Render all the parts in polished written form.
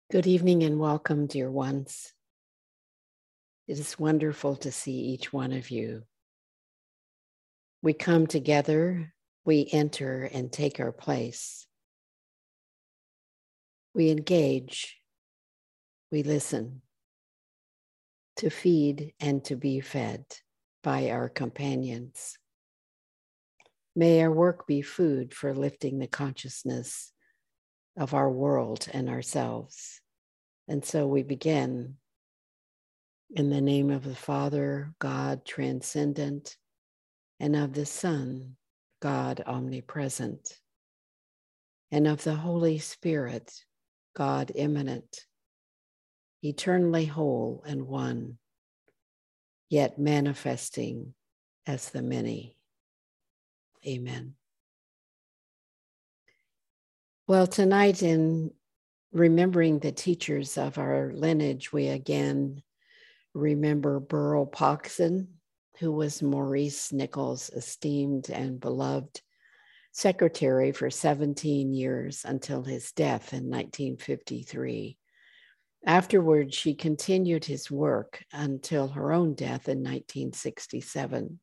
Good evening and welcome, dear ones. It is wonderful to see each one of you. We come together, we enter and take our place. We engage, we listen to feed and to be fed by our companions. May our work be food for lifting the consciousness of our world and ourselves. And so we begin in the name of the Father, God transcendent, and of the Son, God omnipresent, and of the Holy Spirit, God immanent, eternally whole and one, yet manifesting as the many. Amen. Well, tonight, in remembering the teachers of our lineage, we again remember Burl Poxon, who was Maurice Nichols' esteemed and beloved secretary for 17 years until his death in 1953. Afterwards, she continued his work until her own death in 1967.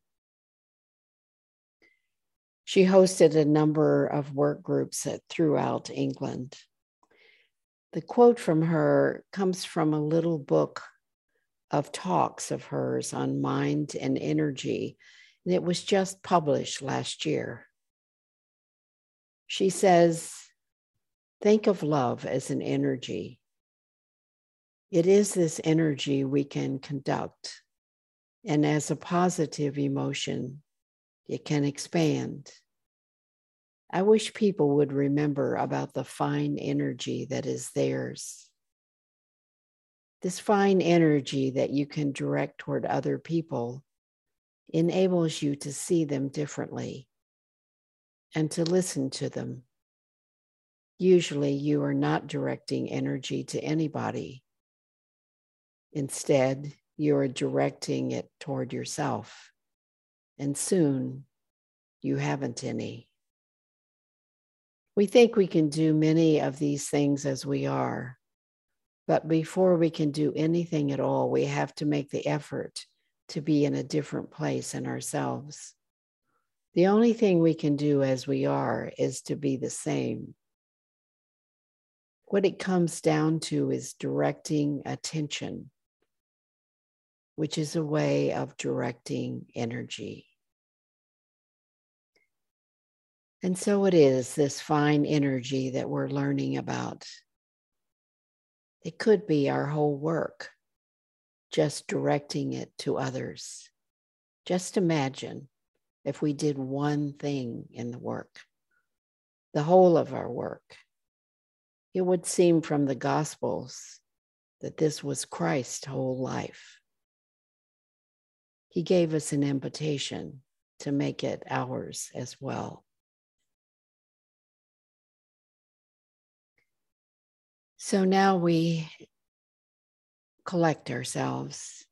She hosted a number of work groups throughout England. The quote from her comes from a little book of talks of hers on mind and energy, and it was just published last year. She says, think of love as an energy. It is this energy we can conduct, and as a positive emotion, it can expand. I wish people would remember about the fine energy that is theirs. This fine energy that you can direct toward other people enables you to see them differently and to listen to them. Usually, you are not directing energy to anybody. Instead, you are directing it toward yourself, and soon you haven't any. We think we can do many of these things as we are, but before we can do anything at all, we have to make the effort to be in a different place in ourselves. The only thing we can do as we are is to be the same. What it comes down to is directing attention, which is a way of directing energy. And so it is this fine energy that we're learning about. It could be our whole work, just directing it to others. Just imagine if we did one thing in the work, the whole of our work. It would seem from the Gospels that this was Christ's whole life. He gave us an invitation to make it ours as well. So now we collect ourselves.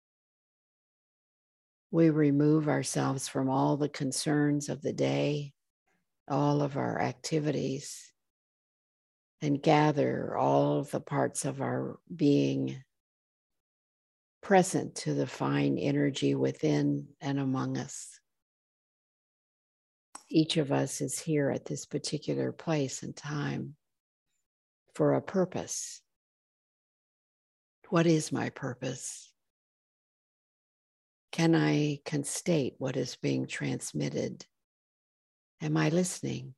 We remove ourselves from all the concerns of the day, all of our activities, and gather all of the parts of our being present to the fine energy within and among us. Each of us is here at this particular place and time for a purpose. What is my purpose? Can I constate what is being transmitted? Am I listening?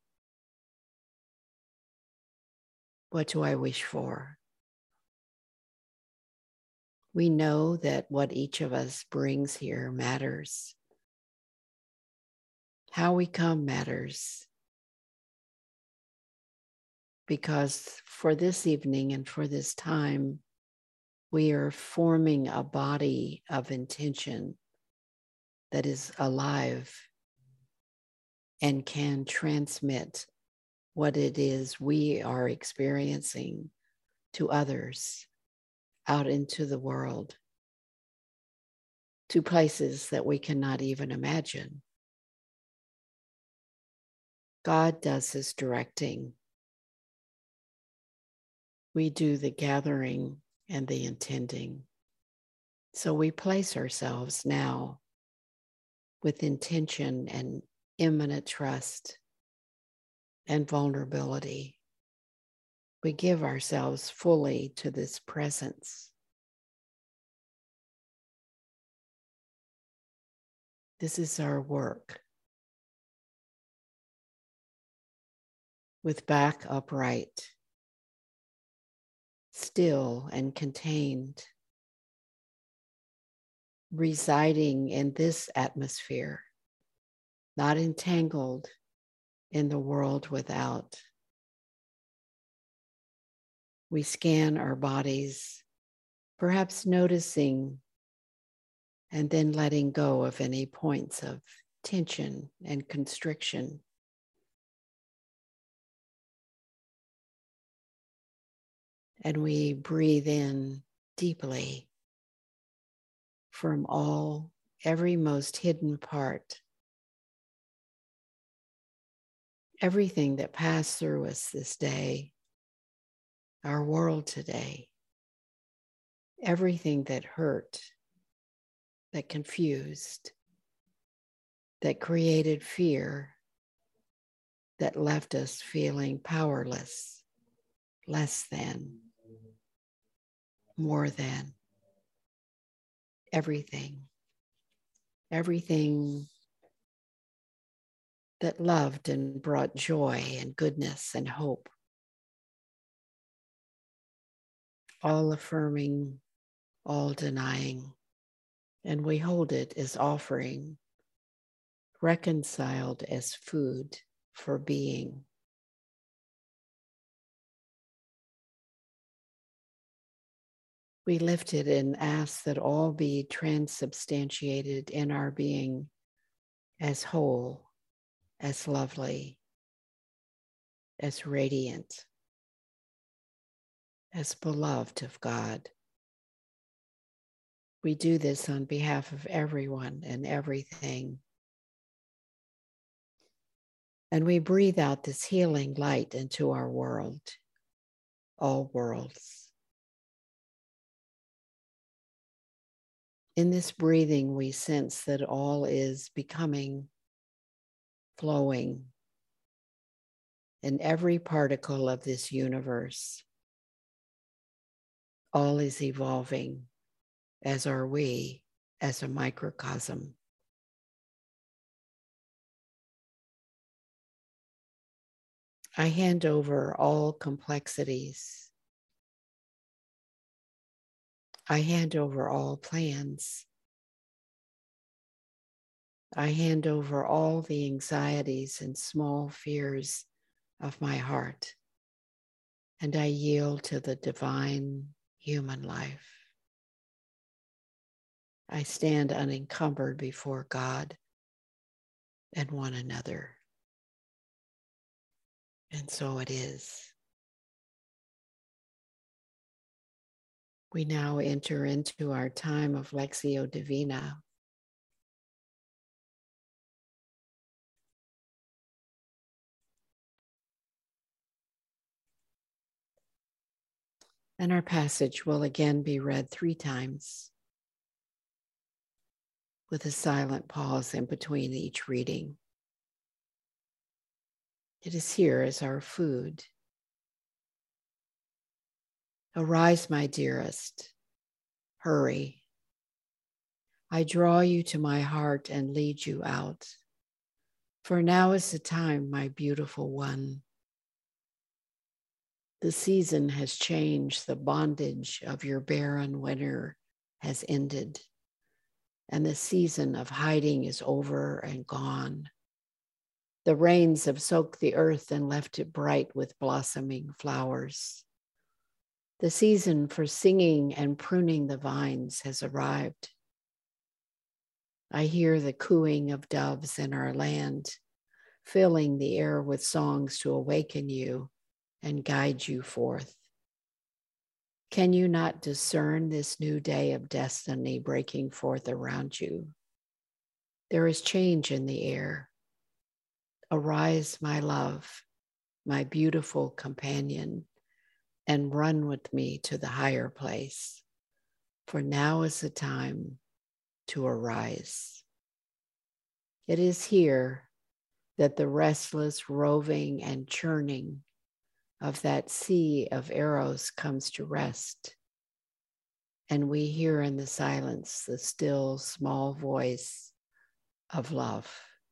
What do I wish for? We know that what each of us brings here matters. How we come matters. Because for this evening and for this time, we are forming a body of intention that is alive and can transmit what it is we are experiencing to others, out into the world, to places that we cannot even imagine. God does his directing. We do the gathering and the intending. So we place ourselves now with intention and imminent trust and vulnerability. We give ourselves fully to this presence. This is our work. With back upright, still and contained, residing in this atmosphere, not entangled in the world without. We scan our bodies, perhaps noticing and then letting go of any points of tension and constriction. And we breathe in deeply from every most hidden part, everything that passed through us this day, our world today, everything that hurt, that confused, that created fear, that left us feeling powerless, less than, more than, everything that loved and brought joy and goodness and hope, all affirming, all denying, and we hold it as offering, reconciled as food for being. We lift it and ask that all be transubstantiated in our being as whole, as lovely, as radiant, as beloved of God. We do this on behalf of everyone and everything. And we breathe out this healing light into our world, all worlds. In this breathing, we sense that all is becoming, flowing, in every particle of this universe. All is evolving, as are we, as a microcosm. I hand over all complexities. I hand over all plans. I hand over all the anxieties and small fears of my heart, and I yield to the divine human life. I stand unencumbered before God and one another. And so it is. We now enter into our time of Lectio Divina. And our passage will again be read 3 times with a silent pause in between each reading. It is here as our food. Arise, my dearest. Hurry. I draw you to my heart and lead you out. For now is the time, my beautiful one. The season has changed. The bondage of your barren winter has ended, and the season of hiding is over and gone. The rains have soaked the earth and left it bright with blossoming flowers. The season for singing and pruning the vines has arrived. I hear the cooing of doves in our land, filling the air with songs to awaken you and guide you forth. Can you not discern this new day of destiny breaking forth around you? There is change in the air. Arise, my love, my beautiful companion. and run with me to the higher place, for now is the time to arise. It is here that the restless roving and churning of that sea of arrows comes to rest, and we hear in the silence the still small voice of love.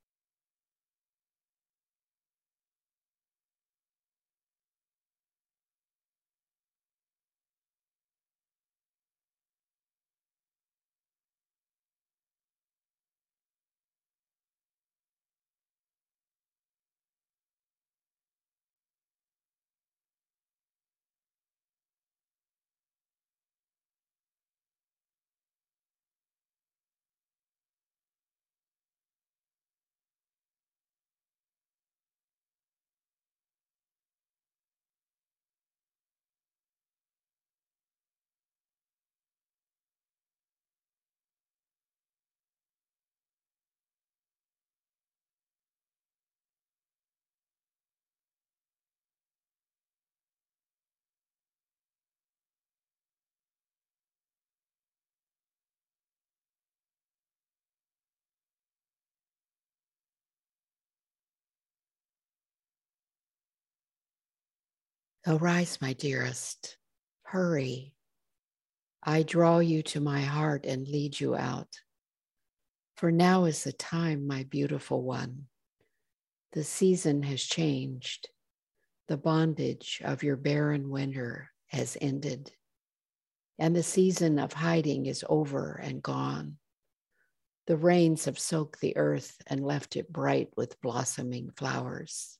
Arise, my dearest, hurry. I draw you to my heart and lead you out. For now is the time, my beautiful one. The season has changed. The bondage of your barren winter has ended, and the season of hiding is over and gone. The rains have soaked the earth and left it bright with blossoming flowers.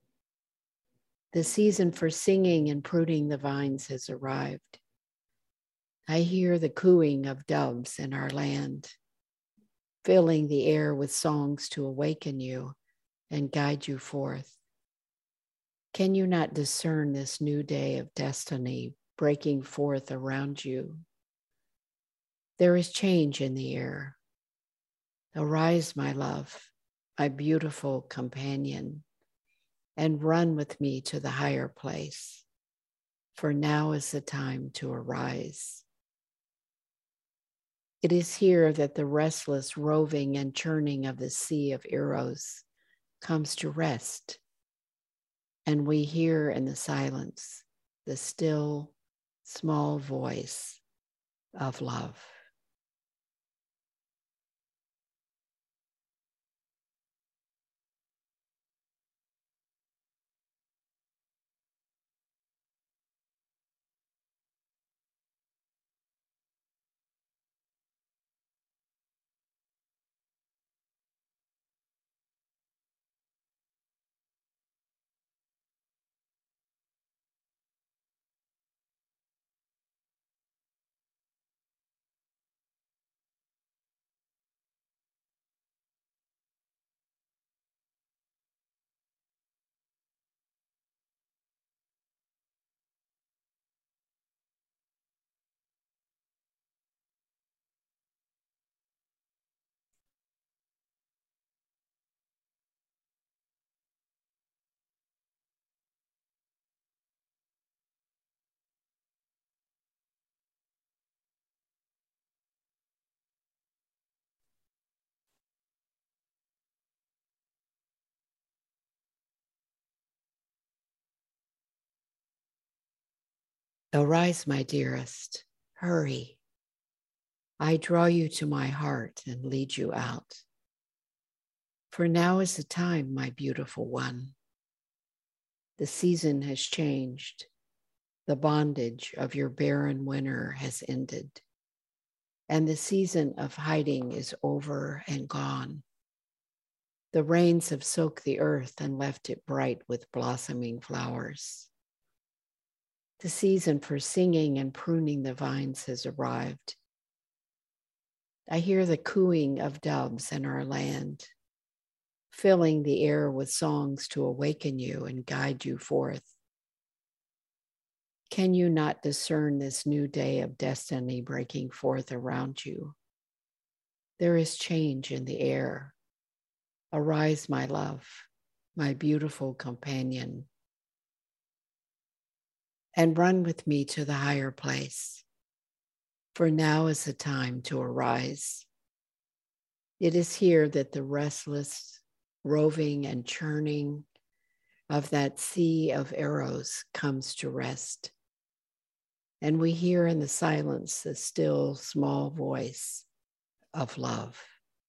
The season for singing and pruning the vines has arrived. I hear the cooing of doves in our land, filling the air with songs to awaken you and guide you forth. Can you not discern this new day of destiny breaking forth around you? There is change in the air. Arise, my love, my beautiful companion, and run with me to the higher place, for now is the time to arise. It is here that the restless roving and churning of the sea of Eros comes to rest, and we hear in the silence the still, small voice of love. Arise, my dearest, hurry. I draw you to my heart and lead you out. For now is the time, my beautiful one. The season has changed. The bondage of your barren winter has ended, and the season of hiding is over and gone. The rains have soaked the earth and left it bright with blossoming flowers. The season for singing and pruning the vines has arrived. I hear the cooing of doves in our land, filling the air with songs to awaken you and guide you forth. Can you not discern this new day of destiny breaking forth around you? There is change in the air. Arise, my love, my beautiful companion. and run with me to the higher place. For now is the time to arise. It is here that the restless roving and churning of that sea of arrows comes to rest. And we hear in the silence the still small voice of love.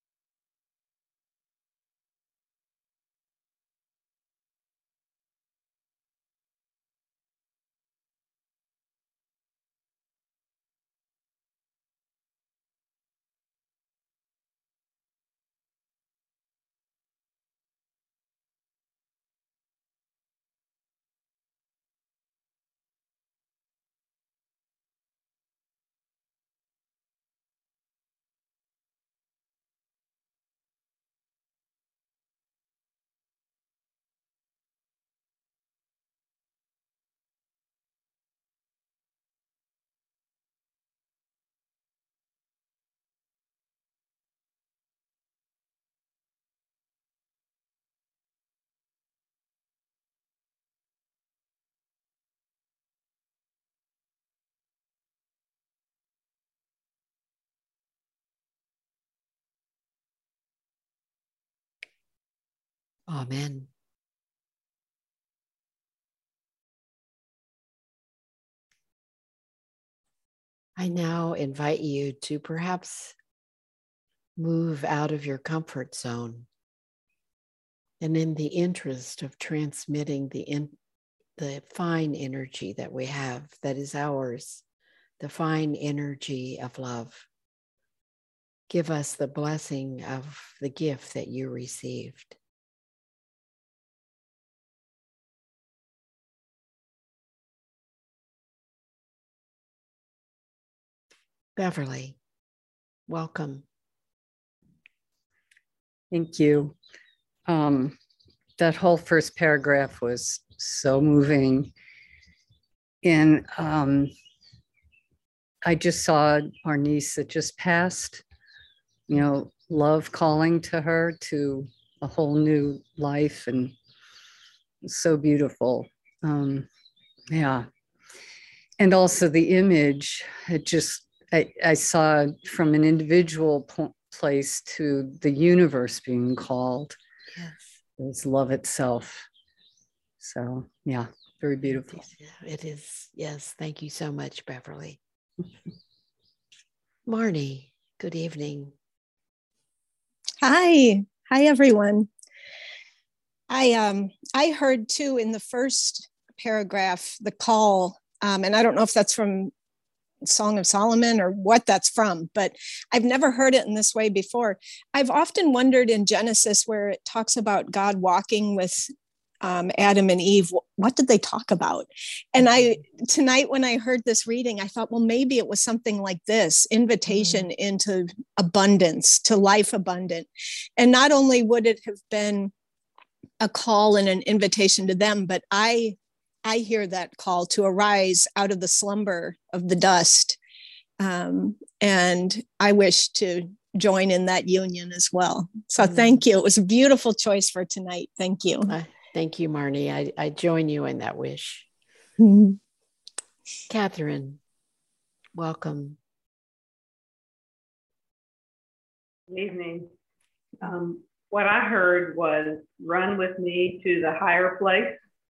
Amen. I now invite you to perhaps move out of your comfort zone. And in the interest of transmitting the fine energy that we have, that is ours, the fine energy of love, give us the blessing of the gift that you received. Beverly, welcome. Thank you. That whole first paragraph was so moving. And I just saw our niece that just passed, love calling to her to a whole new life, and so beautiful. Yeah. And also the image, I saw from an individual place to the universe being called. Yes. It's love itself. So, yeah, very beautiful. It is. Yes. Thank you so much, Beverly. Marnie, good evening. Hi, everyone. I heard too in the first paragraph the call, and I don't know if that's from Song of Solomon or what that's from, but I've never heard it in this way before. I've often wondered in Genesis where it talks about God walking with Adam and Eve, what did they talk about? And tonight when I heard this reading, I thought, well, maybe it was something like this, invitation into abundance, to life abundant. And not only would it have been a call and an invitation to them, but I hear that call to arise out of the slumber of the dust. And I wish to join in that union as well. So thank you. It was a beautiful choice for tonight. Thank you. Thank you, Marnie. I join you in that wish. Catherine, welcome. Good evening. What I heard was run with me to the higher place.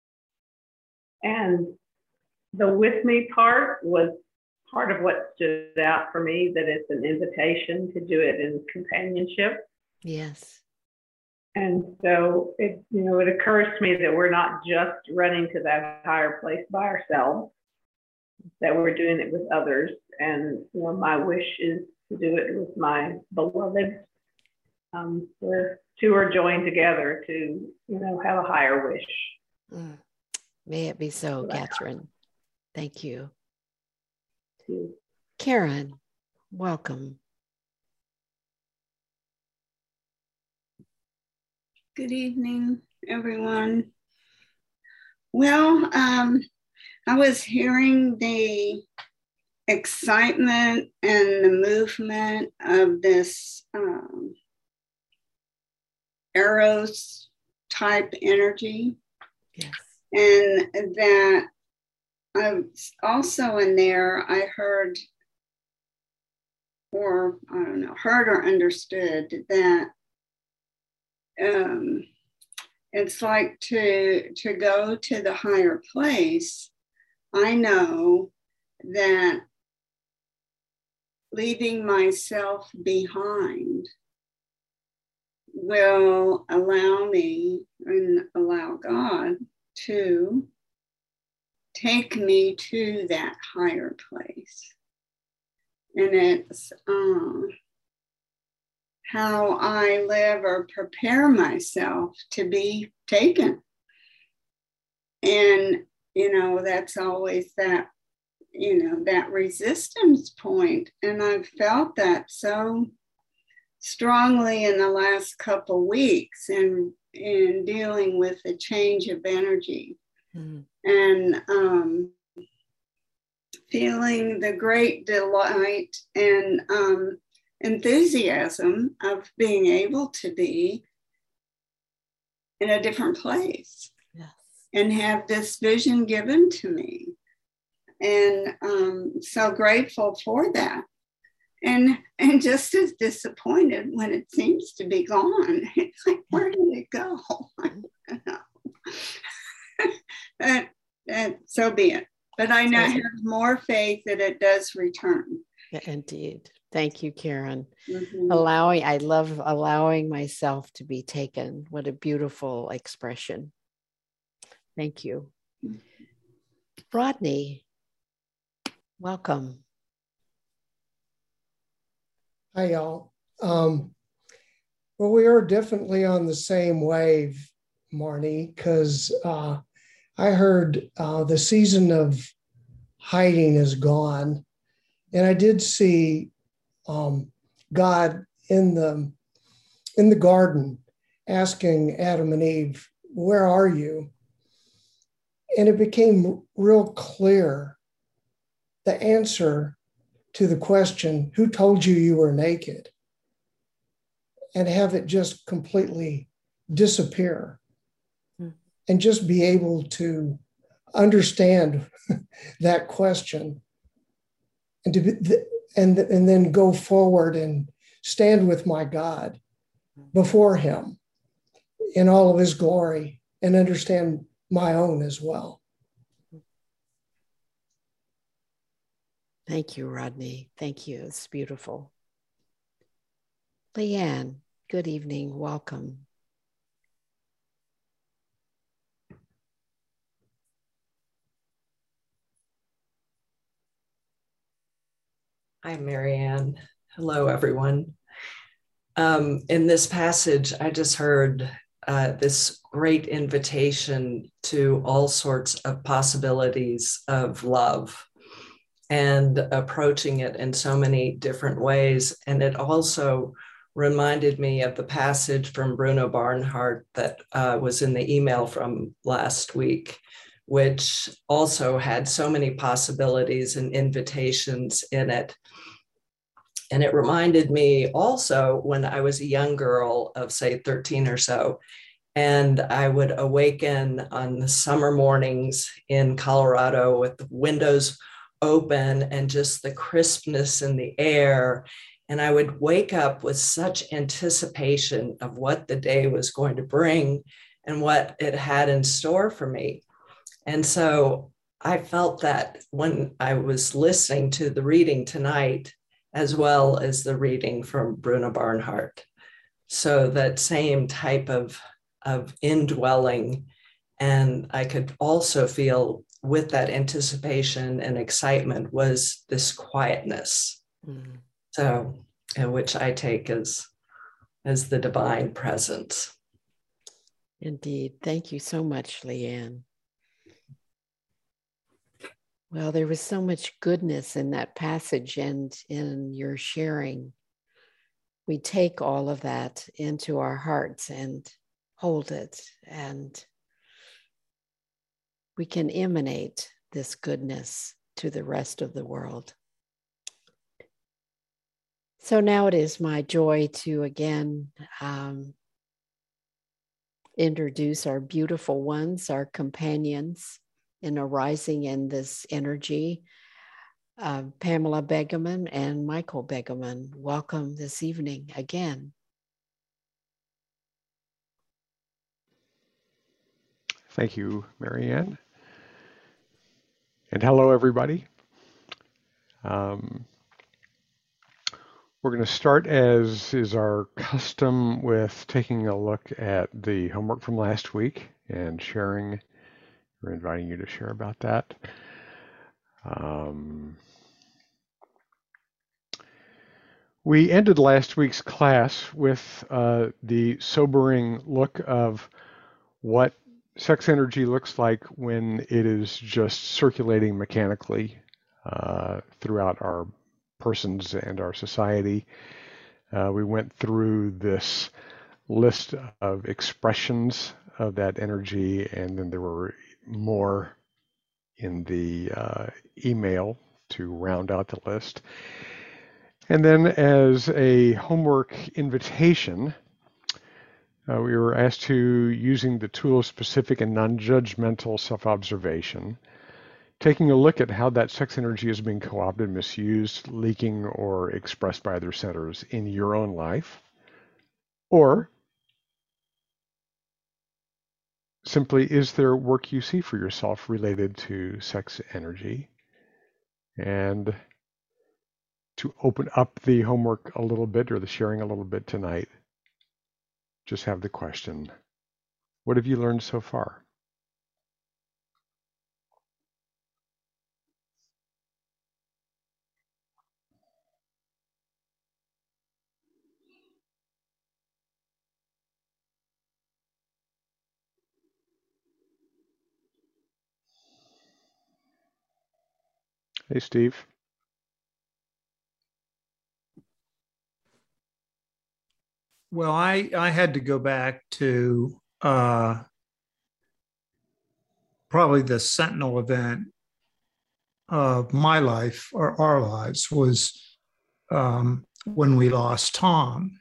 And the with me part was part of what stood out for me, that it's an invitation to do it in companionship. Yes. And so it occurs to me that we're not just running to that higher place by ourselves, that we're doing it with others. And my wish is to do it with my beloved. Where two are joined together to, have a higher wish. May it be so, Catherine. Thank you. Karen, welcome. Good evening, everyone. Well, I was hearing the excitement and the movement of this Eros type energy. Yes. And that also in there, I heard, or I don't know, heard or understood that it's like to go to the higher place. I know that leaving myself behind will allow me and allow God to take me to that higher place. And it's how I live or prepare myself to be taken. And, that's always that, that resistance point. And I've felt that so strongly in the last couple weeks in dealing with the change of energy. Mm-hmm. And feeling the great delight and enthusiasm of being able to be in a different place. Yes. And have this vision given to me. And so grateful for that. And just as disappointed when it seems to be gone. It's like, where did it go? But so be it. But I now have more faith that it does return. Yeah, indeed. Thank you, Karen. Mm-hmm. I love allowing myself to be taken. What a beautiful expression. Thank you. Rodney, welcome. Hi, y'all. Well, we are definitely on the same wave, Marnie, because I heard the season of hiding is gone. And I did see God in the garden asking Adam and Eve, where are you? And it became real clear the answer to the question, who told you you were naked? And have it just completely disappear. And just be able to understand that question and to be, and then go forward and stand with my God before him in all of his glory and understand my own as well. Thank you, Rodney. Thank you. It's beautiful. Leanne, good evening. Welcome. Hi, Marianne. Hello, everyone. In this passage, I just heard this great invitation to all sorts of possibilities of love and approaching it in so many different ways. And it also reminded me of the passage from Bruno Barnhart that was in the email from last week, which also had so many possibilities and invitations in it. And it reminded me also when I was a young girl of, say, 13 or so, and I would awaken on the summer mornings in Colorado with the windows open and just the crispness in the air. And I would wake up with such anticipation of what the day was going to bring and what it had in store for me. And so I felt that when I was listening to the reading tonight, as well as the reading from Bruno Barnhart. So that same type of indwelling. And I could also feel with that anticipation and excitement was this quietness. Mm. So, which I take as the divine presence. Indeed. Thank you so much, Leanne. Well, there was so much goodness in that passage and in your sharing. We take all of that into our hearts and hold it, and we can emanate this goodness to the rest of the world. So now it is my joy to again introduce our beautiful ones, our companions in arising in this energy. Pamela Begeman and Michael Begeman, welcome this evening again. Thank you, Marianne. And hello, everybody. We're going to start, as is our custom, with taking a look at the homework from last week and sharing. We're inviting you to share about that. We ended last week's class with the sobering look of what sex energy looks like when it is just circulating mechanically throughout our persons and our society. We went through this list of expressions of that energy, and then there were more in the email to round out the list. And then, as a homework invitation, we were asked to, using the tool of specific and non-judgmental self-observation, taking a look at how that sex energy is being co-opted, misused, leaking, or expressed by other centers in your own life, or simply, is there work you see for yourself related to sex energy? And to open up the homework a little bit, or the sharing a little bit tonight, just have the question, what have you learned so far? Hey, Steve. Well, I had to go back to probably the sentinel event of my life, or our lives, was when we lost Tom.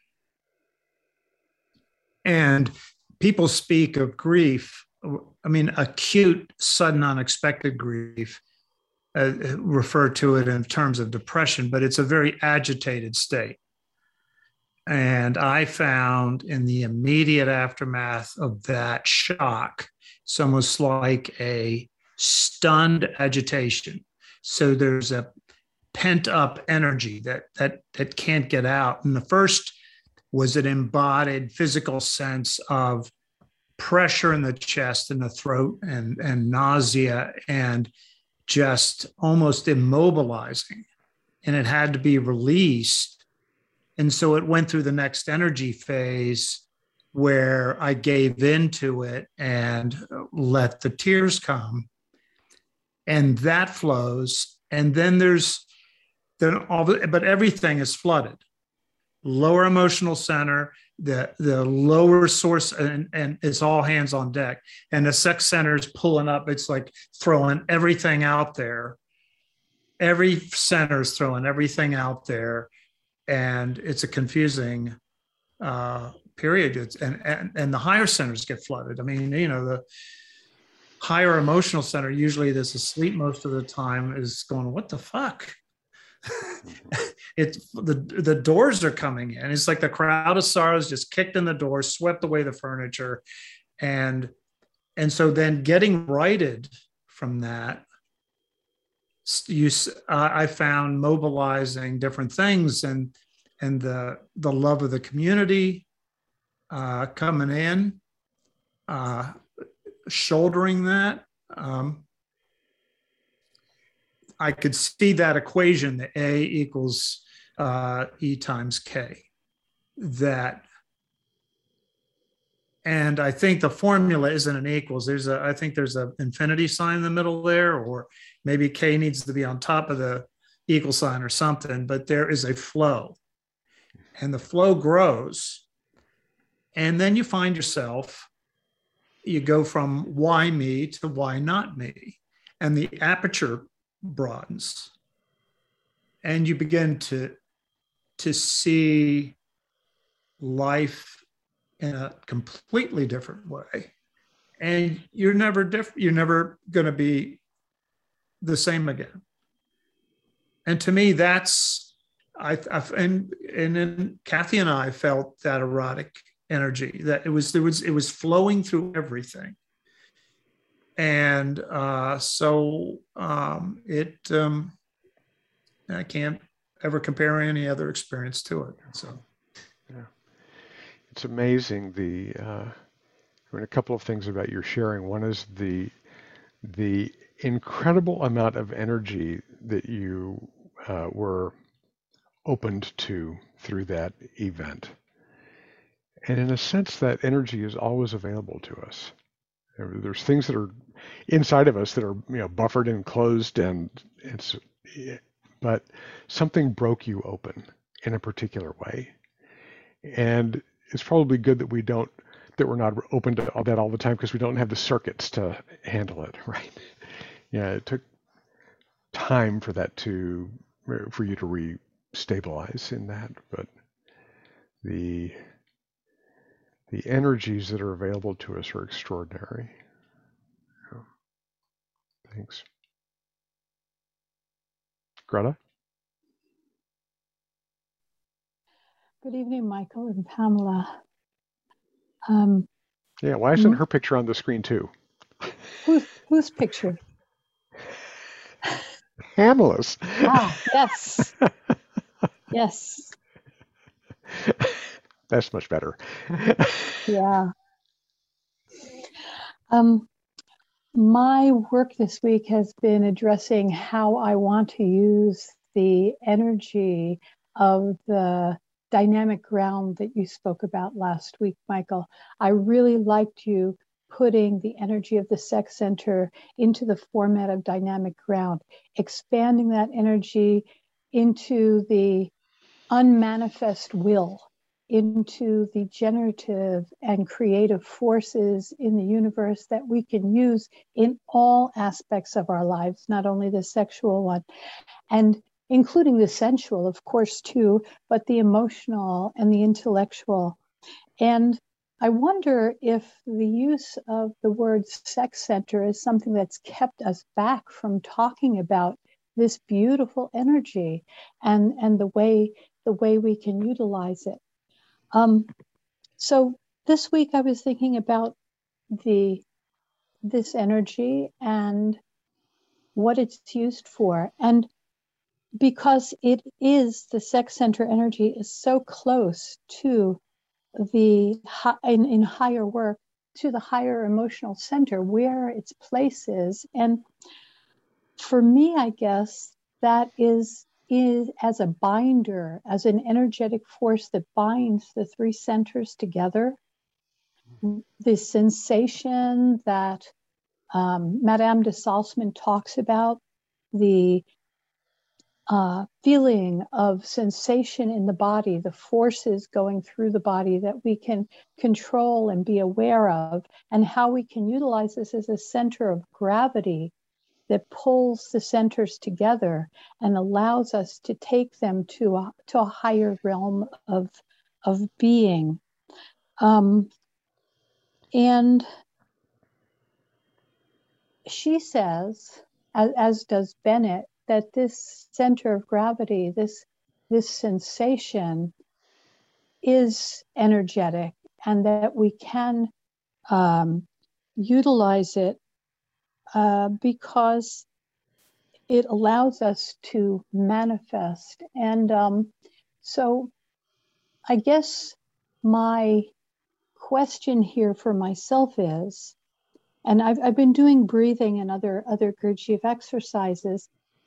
And people speak of grief, I mean, acute, sudden, unexpected grief, refer to it in terms of depression, but it's a very agitated state. And I found in the immediate aftermath of that shock, it's almost like a stunned agitation. So there's a pent up energy that can't get out. And the first was an embodied physical sense of pressure in the chest and the throat, and nausea, and just almost immobilizing. And it had to be released. And so it went through the next energy phase where I gave into it and let the tears come. And that flows. And then but everything is flooded. Lower emotional center, the lower source, and it's all hands on deck. And the sex center is pulling up. It's like throwing everything out there. Every center is throwing everything out there. And it's a confusing period. And the higher centers get flooded. I mean, the higher emotional center, usually that's asleep most of the time, is going, what the fuck? It's the doors are coming in. It's like the crowd of sorrows just kicked in the door, swept away the furniture. And so then getting righted from that, I found mobilizing different things, and the love of the community coming in, shouldering that. I could see that equation, the A equals E times K. And I think the formula isn't an equals. I think there's an infinity sign in the middle there, or maybe K needs to be on top of the equal sign or something, but there is a flow. And the flow grows. And then you find yourself, you go from why me to why not me. And the aperture broadens. And you begin to see life in a completely different way. and you're never different. You're never going to be the same again. And to me, that's and then Kathy and I felt that erotic energy, that it was flowing through everything. And I can't ever compare any other experience to it. So, yeah, it's amazing. A couple of things about your sharing. One is the incredible amount of energy that you were opened to through that event, and in a sense, that energy is always available to us. There's things that are inside of us that are buffered and closed, but something broke you open in a particular way. And it's probably good that we're not open to all that all the time, because we don't have the circuits to handle it, right? Yeah, it took time for you to re-stabilize in that, but the energies that are available to us are extraordinary. Thanks. Greta? Good evening, Michael and Pamela. Yeah, why isn't her picture on the screen too? Whose picture? Pamela's. Yes. Yes. That's much better. Yeah. My work this week has been addressing how I want to use the energy of the dynamic ground that you spoke about last week, Michael. I really liked you putting the energy of the sex center into the format of dynamic ground, expanding that energy into the unmanifest will, into the generative and creative forces in the universe that we can use in all aspects of our lives, not only the sexual one, and including the sensual, of course, too, but the emotional and the intellectual. And I wonder if the use of the word sex center is something that's kept us back from talking about this beautiful energy and the way we can utilize it. So this week I was thinking about this energy and what it's used for. And because the sex center energy is so close to in higher work, to the higher emotional center where its place is. And for me, I guess that is as a binder, as an energetic force that binds the three centers together. The sensation that Madame de Salzman talks about, the feeling of sensation in the body, the forces going through the body that we can control and be aware of, and how we can utilize this as a center of gravity that pulls the centers together and allows us to take them to a higher realm of being. And she says, as does Bennett, that this center of gravity, this sensation is energetic, and that we can utilize it because it allows us to manifest. And so I guess my question here for myself is, and I've been doing breathing and other Gurdjieff exercises,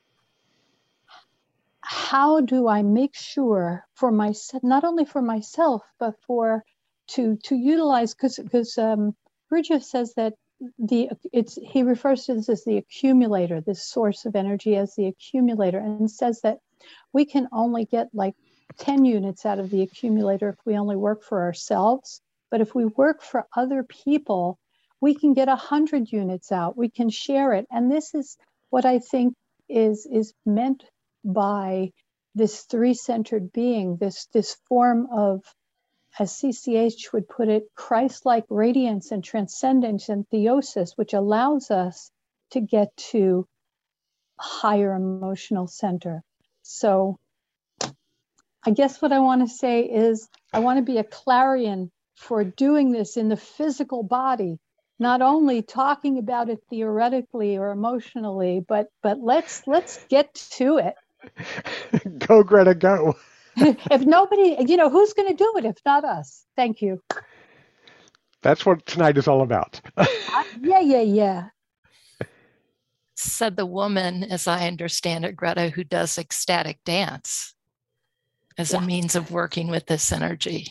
how do I make sure for myself, not only for myself, but to utilize, because Gurdjieff says that he refers to this as the accumulator, this source of energy as the accumulator, and says that we can only get like 10 units out of the accumulator if we only work for ourselves. But if we work for other people, we can get 100 units out. We can share it. And this is what I think is meant by this three-centered being, this form of as CCH would put it, Christ-like radiance and transcendence and theosis, which allows us to get to a higher emotional center. So I guess what I want to say is I want to be a clarion for doing this in the physical body, not only talking about it theoretically or emotionally, but let's get to it. Go, Greta, go. If nobody, who's going to do it if not us? Thank you. That's what tonight is all about. Yeah. Said the woman, as I understand it, Greta, who does ecstatic dance as a means of working with this energy.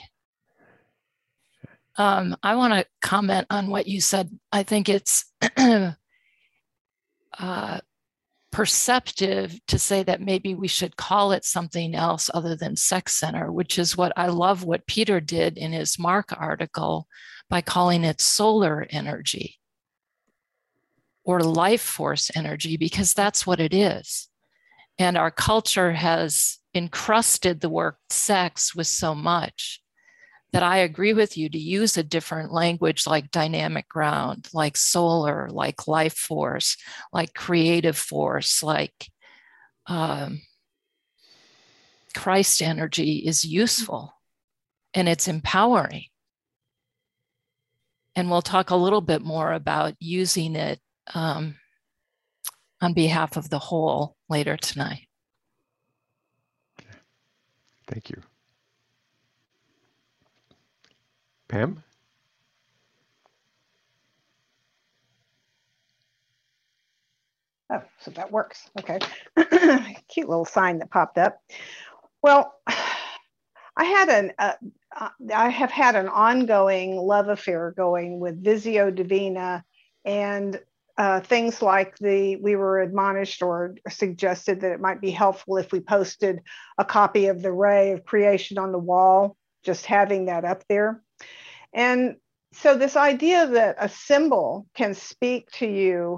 I want to comment on what you said. I think it's perceptive to say that maybe we should call it something else other than sex center, which is what I love what Peter did in his Mark article by calling it solar energy or life force energy, because that's what it is. And our culture has encrusted the word sex with so much that I agree with you to use a different language like dynamic ground, like solar, like life force, like creative force, like Christ energy is useful and it's empowering. And we'll talk a little bit more about using it on behalf of the whole later tonight. Thank you. Pam? Oh, so that works. Okay. Cute little sign that popped up. Well, I have had an ongoing love affair going with Visio Divina, and things like we were admonished or suggested that it might be helpful if we posted a copy of the Ray of Creation on the wall, just having that up there. And so this idea that a symbol can speak to you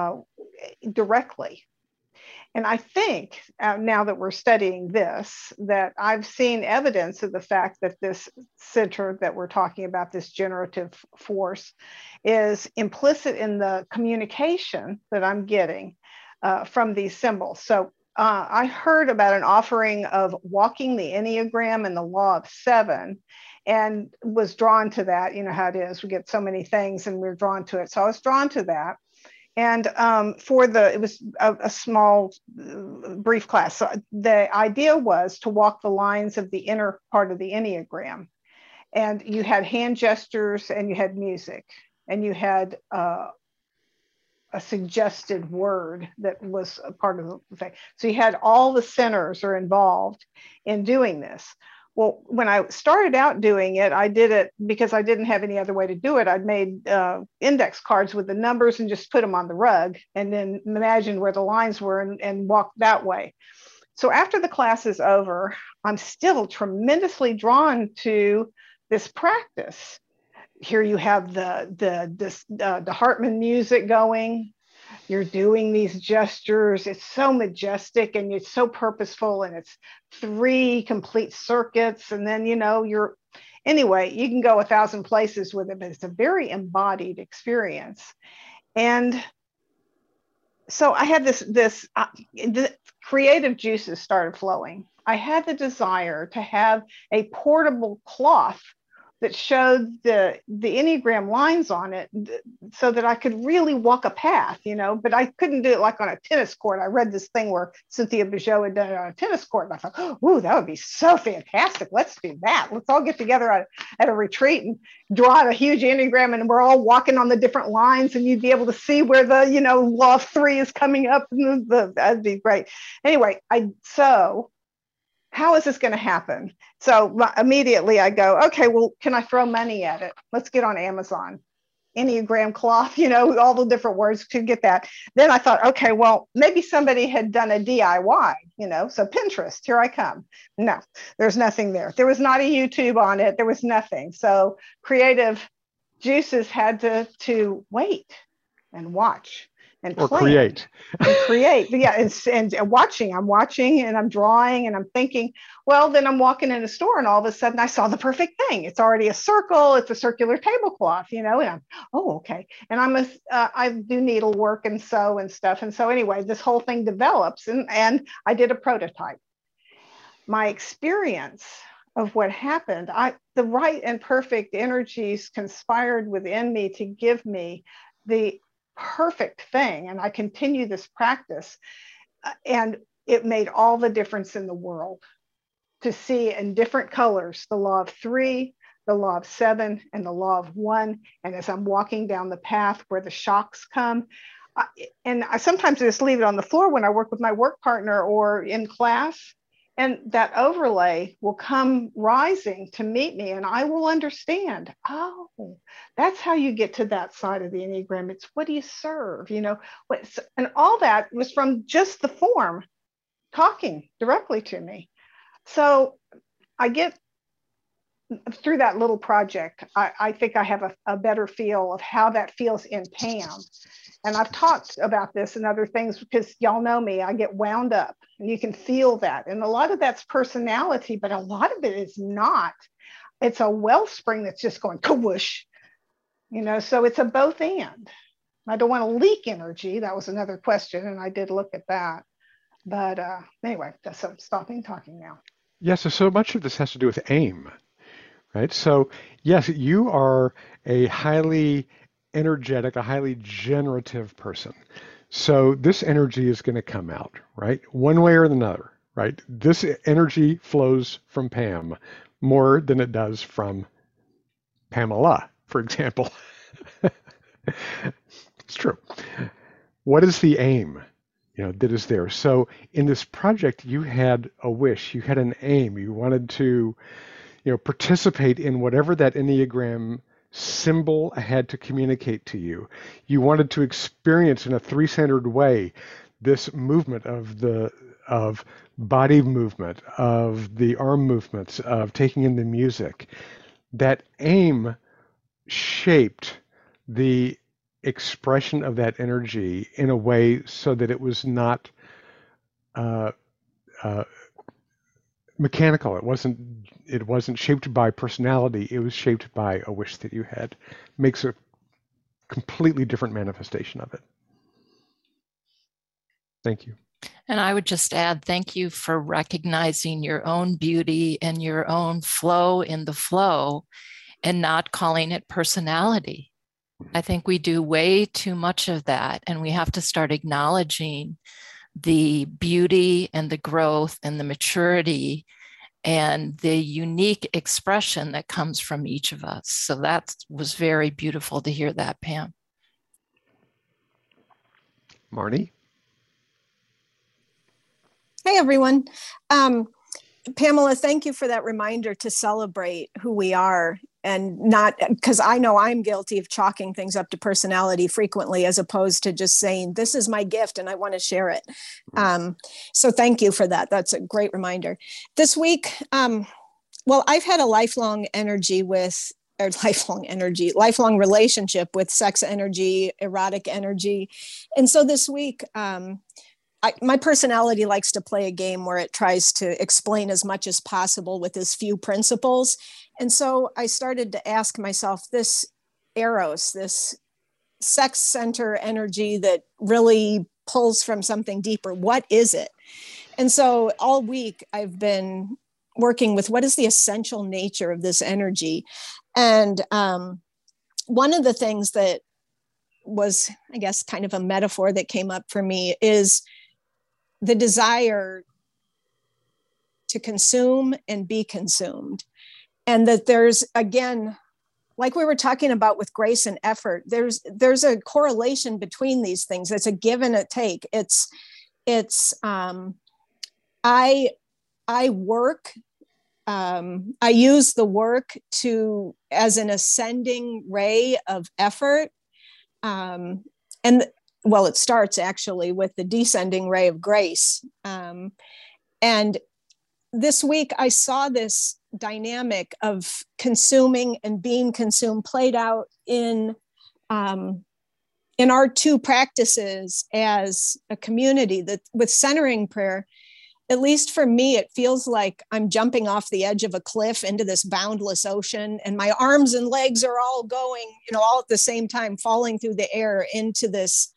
directly. And I think now that we're studying this, that I've seen evidence of the fact that this center that we're talking about, this generative force, is implicit in the communication that I'm getting from these symbols. So I heard about an offering of walking the Enneagram and the Law of Seven, and was drawn to that. You know how it is, we get so many things and we're drawn to it. So I was drawn to that. And it was a small, brief class. So the idea was to walk the lines of the inner part of the Enneagram. And you had hand gestures and you had music and you had a suggested word that was a part of the thing. So you had all the centers are involved in doing this. Well, when I started out doing it, I did it because I didn't have any other way to do it. I'd made index cards with the numbers and just put them on the rug and then imagined where the lines were and walked that way. So after the class is over, I'm still tremendously drawn to this practice. Here you have the Hartman music going. You're doing these gestures. It's so majestic and it's so purposeful, and it's 3 complete circuits. And then, anyway, you can go 1,000 places with it, but it's a very embodied experience. And so I had the creative juices started flowing. I had the desire to have a portable cloth that showed the Enneagram lines on it so that I could really walk a path, but I couldn't do it like on a tennis court. I read this thing where Cynthia Bijot had done it on a tennis court. And I thought, ooh, that would be so fantastic. Let's do that. Let's all get together at a retreat and draw out a huge Enneagram, and we're all walking on the different lines, and you'd be able to see where the, law of 3 is coming up. That'd be great. Anyway, how is this going to happen? So immediately I go, okay, well, can I throw money at it? Let's get on Amazon. Enneagram cloth, all the different words to get that. Then I thought, okay, well, maybe somebody had done a DIY, so Pinterest, here I come. No, there's nothing there. There was not a YouTube on it. There was nothing. So creative juices had to wait and watch and or plan create. and create. Yeah, and watching. I'm watching and I'm drawing and I'm thinking. Well, then I'm walking in a store and all of a sudden I saw the perfect thing. It's already a circle. It's a circular tablecloth, you know. And I'm, oh, okay. And I do needlework and sew and stuff. And so anyway, this whole thing develops, and I did a prototype. My experience of what happened, the right and perfect energies conspired within me to give me the perfect thing. And I continue this practice, and it made all the difference in the world to see in different colors the law of 3, the law of 7, and the law of 1. And as I'm walking down the path where the shocks come, and I sometimes just leave it on the floor when I work with my work partner or in class, and that overlay will come rising to meet me, and I will understand, oh, that's how you get to that side of the Enneagram. It's what do you serve, you know? And all that was from just the form talking directly to me. So I get through that little project, I think I have a better feel of how that feels in Pam. And I've talked about this and other things because y'all know me, I get wound up and you can feel that. And a lot of that's personality, but a lot of it is not. It's a wellspring that's just going whoosh, you know, so it's a both and. I don't want to leak energy. That was another question. And I did look at that. But anyway, so I'm stopping talking now. Yes, so much of this has to do with aim, right? So yes, you are a highly energetic, a highly generative person. So this energy is going to come out, right? One way or another, right? This energy flows from Pam more than it does from Pamela, for example. It's true. What is the aim, you know, that is there? So in this project, you had a wish, you had an aim, you wanted to, you know, participate in whatever that Enneagram symbol had to communicate to you. You wanted to experience in a 3-centered way this movement of body movement, of the arm movements, of taking in the music. That aim shaped the expression of that energy in a way so that it was not mechanical. It wasn't shaped by personality. It was shaped by a wish that you had. Makes a completely different manifestation of it. Thank you. And I would just add, thank you for recognizing your own beauty and your own flow in the flow and not calling it personality. I think we do way too much of that, and we have to start acknowledging the beauty and the growth and the maturity and the unique expression that comes from each of us. So that was very beautiful to hear that, Pam. Marnie? Hey, everyone. Pamela, thank you for that reminder to celebrate who we are, and not, because I know I'm guilty of chalking things up to personality frequently, as opposed to just saying, this is my gift and I want to share it. So thank you for that. That's a great reminder. This week, well, I've had a lifelong relationship with sex energy, erotic energy. And so this week, my personality likes to play a game where it tries to explain as much as possible with as few principles. And so I started to ask myself, this Eros, this sex center energy that really pulls from something deeper, what is it? And so all week I've been working with what is the essential nature of this energy. And one of the things that was, I guess, kind of a metaphor that came up for me is the desire to consume and be consumed. And that there's, again, like we were talking about with grace and effort, there's a correlation between these things. It's a give and a take. I work, I use the work as an ascending ray of effort. And well, it starts actually with the descending ray of grace. And this week I saw this dynamic of consuming and being consumed played out in in our two practices as a community, that with centering prayer, at least for me, it feels like I'm jumping off the edge of a cliff into this boundless ocean, and my arms and legs are all going, all at the same time, falling through the air into this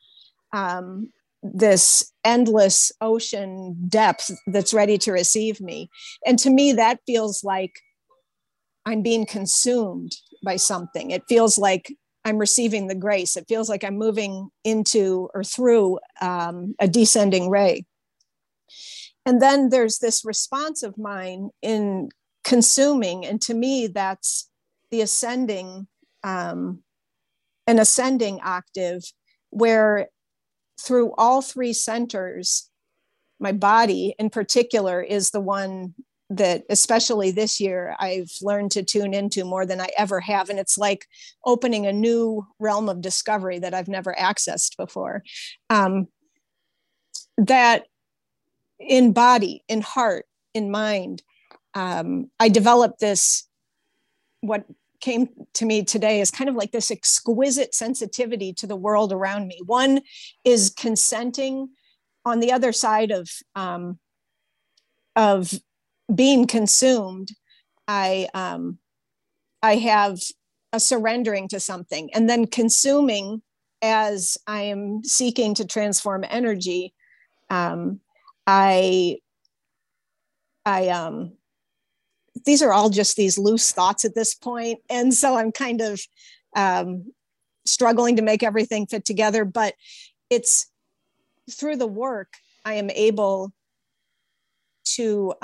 this endless ocean depth that's ready to receive me. And to me, that feels like I'm being consumed by something. It feels like I'm receiving the grace. It feels like I'm moving into or through a descending ray. And then there's this response of mine in consuming. And to me, that's the ascending, an ascending octave, where through all three centers, my body in particular is the one that, especially this year, I've learned to tune into more than I ever have. And it's like opening a new realm of discovery that I've never accessed before. That in body, in heart, in mind, I developed this, what came to me today is kind of like this exquisite sensitivity to the world around me. One is consenting. On the other side of being consumed, I have a surrendering to something, and then consuming as I am seeking to transform energy. These are all just these loose thoughts at this point. And so I'm kind of struggling to make everything fit together, but it's through the work I am able to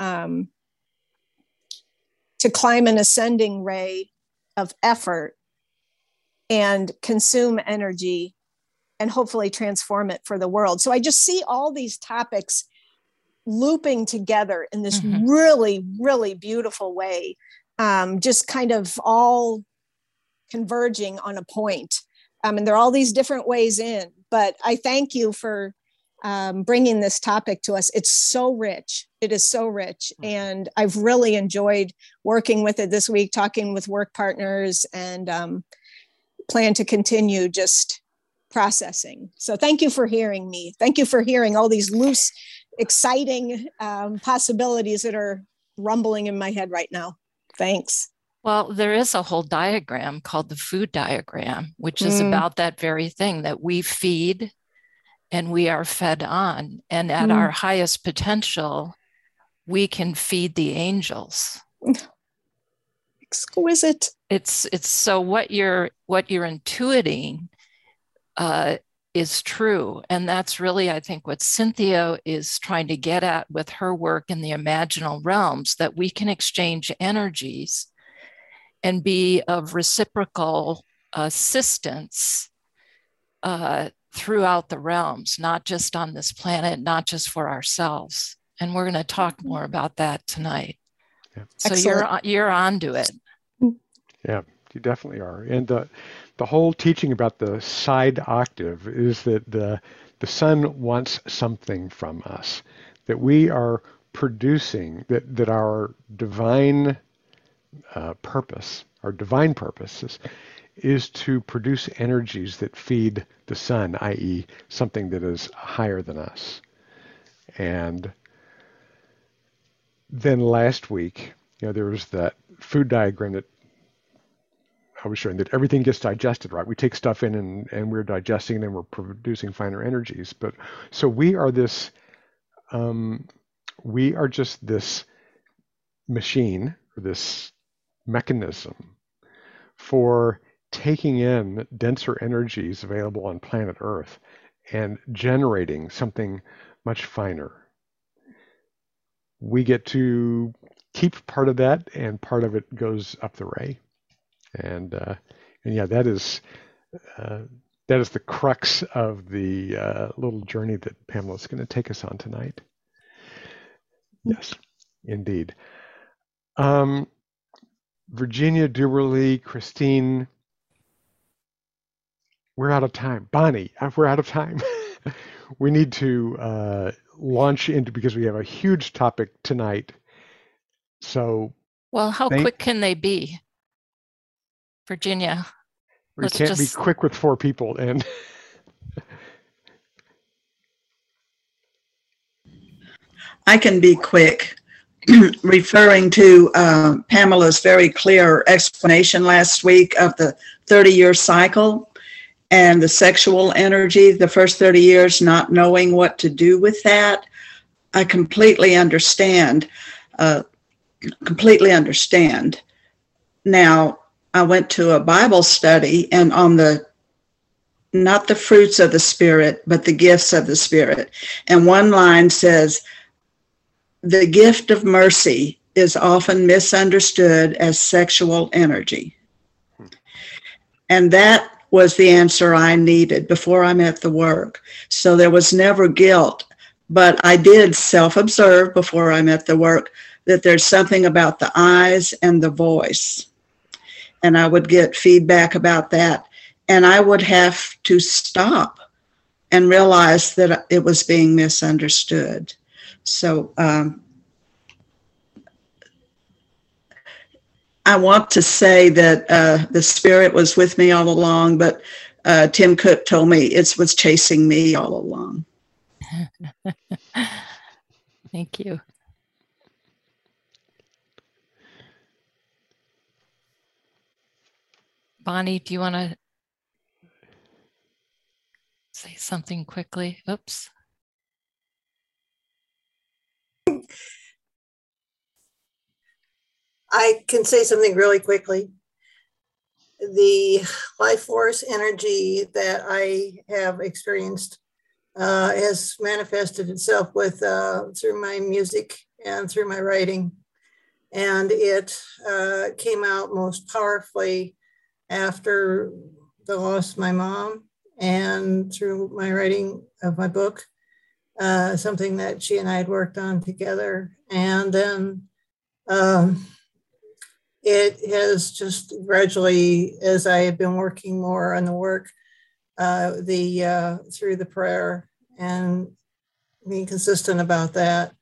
climb an ascending ray of effort and consume energy and hopefully transform it for the world. So I just see all these topics looping together in this really, really beautiful way, just kind of all converging on a point. And there are all these different ways in, but I thank you for bringing this topic to us. It's so rich. It is so rich. And I've really enjoyed working with it this week, talking with work partners, and plan to continue just processing. So thank you for hearing me. Thank you for hearing all these loose, exciting possibilities that are rumbling in my head right now. Thanks. Well, there is a whole diagram called the food diagram, which is about that very thing, that we feed and we are fed on. And at our highest potential, we can feed the angels. Exquisite. It's so what you're intuiting is true. And that's really, I think, what Cynthia is trying to get at with her work in the imaginal realms, that we can exchange energies and be of reciprocal assistance throughout the realms, not just on this planet, not just for ourselves. And we're going to talk more about that tonight. Yeah. So you're onto it. Yeah, you definitely are. And the whole teaching about the side octave is that the sun wants something from us, that we are producing, that our divine purpose, our divine purpose is to produce energies that feed the sun, i.e. something that is higher than us. And then last week, there was that food diagram that I was showing, that everything gets digested, right? We take stuff in and we're digesting and we're producing finer energies. But so we are this, we are just this machine, or this mechanism for taking in denser energies available on planet Earth and generating something much finer. We get to keep part of that, and part of it goes up the ray. And yeah, that is the crux of the little journey that Pamela's going to take us on tonight. Yes, indeed. Virginia, Duberly, Christine, we're out of time. Bonnie, we're out of time. We need to launch into, because we have a huge topic tonight. So, well, how quick can they be? Virginia, we can't be quick with 4 people, and I can be quick. Referring to Pamela's very clear explanation last week of the 30-year cycle and the sexual energy, the first 30 years, not knowing what to do with that. I completely understand. Now, I went to a Bible study, and on not the fruits of the Spirit, but the gifts of the Spirit. And one line says, the gift of mercy is often misunderstood as sexual energy. And that was the answer I needed before I met the work. So there was never guilt, but I did self-observe before I met the work that there's something about the eyes and the voice. And I would get feedback about that. And I would have to stop and realize that it was being misunderstood. So I want to say that the Spirit was with me all along, but Tim Cook told me it was chasing me all along. Thank you. Bonnie, do you want to say something quickly? Oops. I can say something really quickly. The life force energy that I have experienced has manifested itself with through my music and through my writing. And it came out most powerfully after the loss of my mom and through my writing of my book, something that she and I had worked on together. And then it has just gradually, as I have been working more on the work, through the prayer and being consistent about that,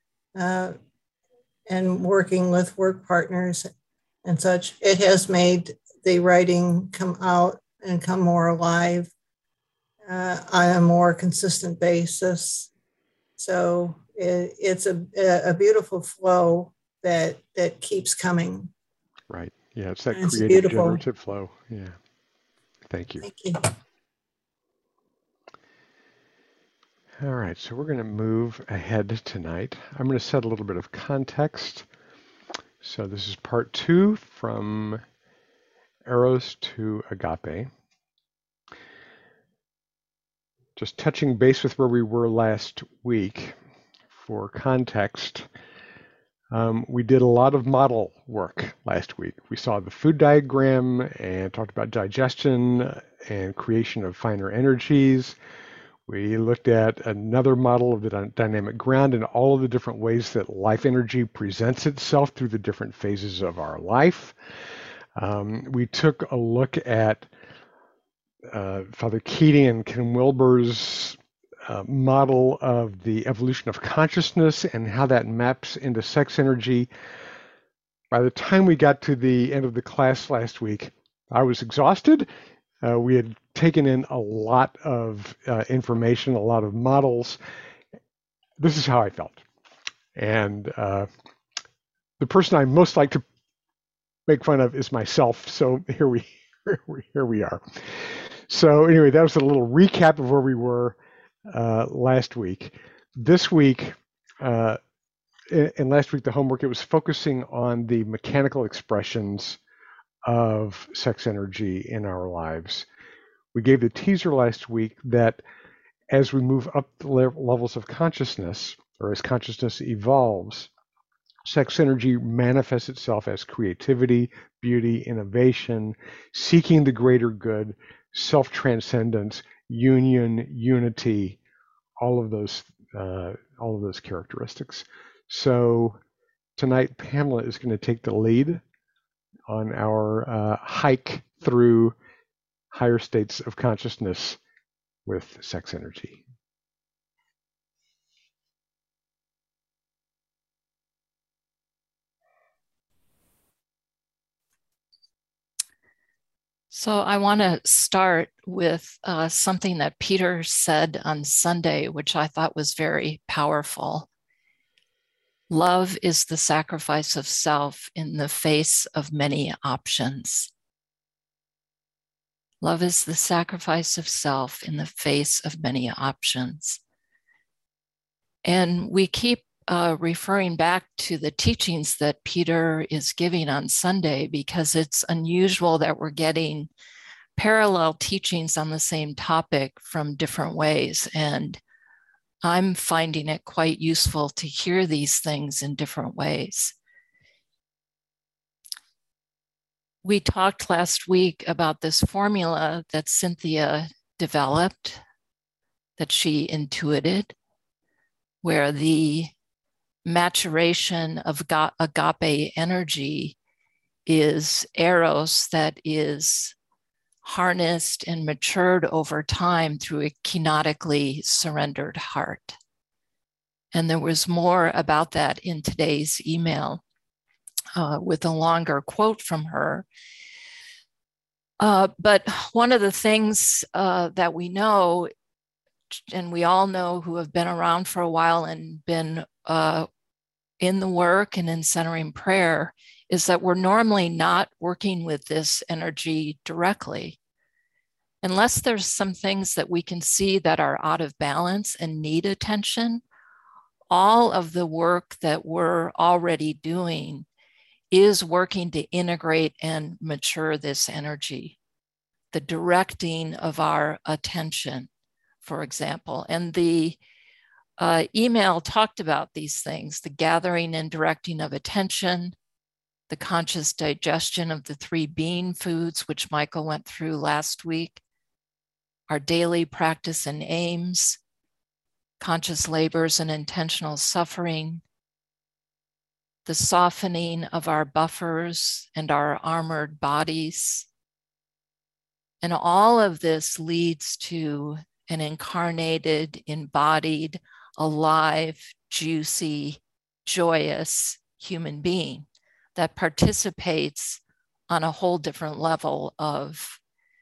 and working with work partners and such, it has made the writing come out and come more alive on a more consistent basis. So it's a beautiful flow that keeps coming. Right. Yeah, it's that It's creative, beautiful. generative flow. Yeah. Thank you. Thank you. All right, so we're going to move ahead tonight. I'm going to set a little bit of context. So this is part 2 from Eros to Agape. Just touching base with where we were last week for context. We did a lot of model work last week. We saw the food diagram and talked about digestion and creation of finer energies. We looked at another model of the dynamic ground and all of the different ways that life energy presents itself through the different phases of our life. We took a look at Father Keating and Ken Wilber's model of the evolution of consciousness and how that maps into sex energy. By the time we got to the end of the class last week, I was exhausted. We had taken in a lot of information, a lot of models. This is how I felt. And the person I most like to make fun of is myself. So here we are. So anyway, that was a little recap of where we were last week. This week, and last week, the homework, it was focusing on the mechanical expressions of sex energy in our lives. We gave the teaser last week that as we move up the levels of consciousness, or as consciousness evolves, sex energy manifests itself as creativity, beauty, innovation, seeking the greater good, self-transcendence, union, unity, all of those characteristics. So tonight, Pamela is going to take the lead on our hike through higher states of consciousness with sex energy. So I want to start with something that Peter said on Sunday, which I thought was very powerful. Love is the sacrifice of self in the face of many options. Love is the sacrifice of self in the face of many options. And we keep referring back to the teachings that Peter is giving on Sunday, because it's unusual that we're getting parallel teachings on the same topic from different ways. And I'm finding it quite useful to hear these things in different ways. We talked last week about this formula that Cynthia developed, that she intuited, where the maturation of agape energy is eros that is harnessed and matured over time through a kenotically surrendered heart. And there was more about that in today's email with a longer quote from her. But one of the things that we know, and we all know who have been around for a while and been in the work and in centering prayer, is that we're normally not working with this energy directly. Unless there's some things that we can see that are out of balance and need attention, all of the work that we're already doing is working to integrate and mature this energy. The directing of our attention, for example. And the email talked about these things: the gathering and directing of attention, the conscious digestion of the 3 being foods, which Michael went through last week, our daily practice and aims, conscious labors and intentional suffering, the softening of our buffers and our armored bodies. And all of this leads to an incarnated, embodied, alive, juicy, joyous human being that participates on a whole different level of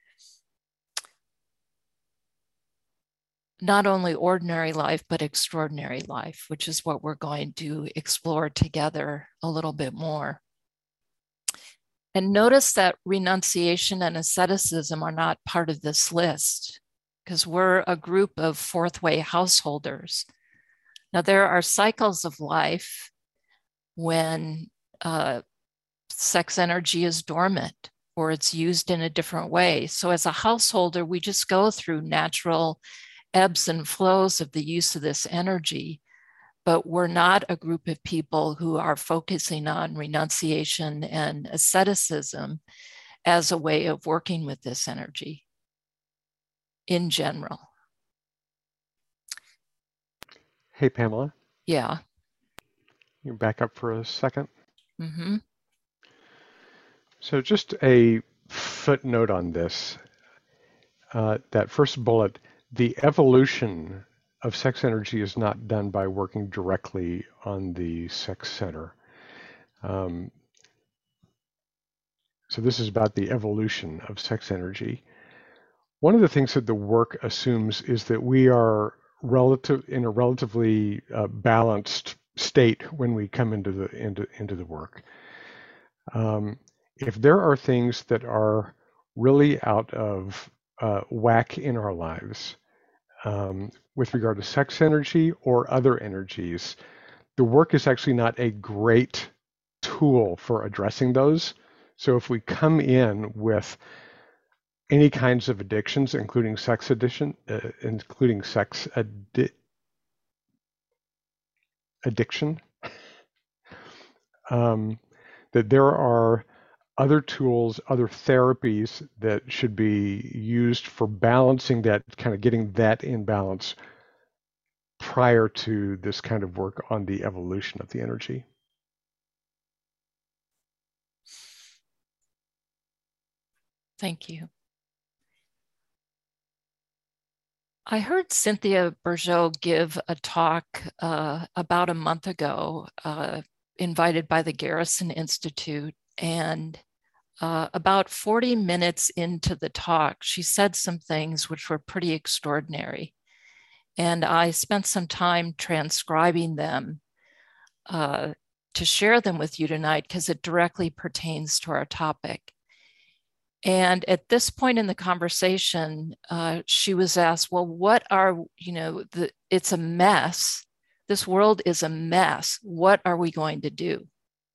not only ordinary life, but extraordinary life, which is what we're going to explore together a little bit more. And notice that renunciation and asceticism are not part of this list, because we're a group of fourth way householders. Now, there are cycles of life when sex energy is dormant or it's used in a different way. So as a householder, we just go through natural ebbs and flows of the use of this energy, but we're not a group of people who are focusing on renunciation and asceticism as a way of working with this energy in general. Hey, Pamela. Yeah. You back up for a second? Mm-hmm. So just a footnote on this, that first bullet, the evolution of sex energy is not done by working directly on the sex center. So this is about the evolution of sex energy. One of the things that the work assumes is that we are in a relatively balanced state when we come into the work. If there are things that are really out of whack in our lives, with regard to sex energy or other energies, the work is actually not a great tool for addressing those. So if we come in with any kinds of addictions, including sex addiction, addiction, that there are other tools, other therapies that should be used for balancing that, kind of getting that in balance prior to this kind of work on the evolution of the energy. Thank you. I heard Cynthia Bourgeault give a talk about a month ago, invited by the Garrison Institute, and about 40 minutes into the talk, she said some things which were pretty extraordinary. And I spent some time transcribing them to share them with you tonight because it directly pertains to our topic. And at this point in the conversation, she was asked, well, what are, it's a mess. This world is a mess. What are we going to do?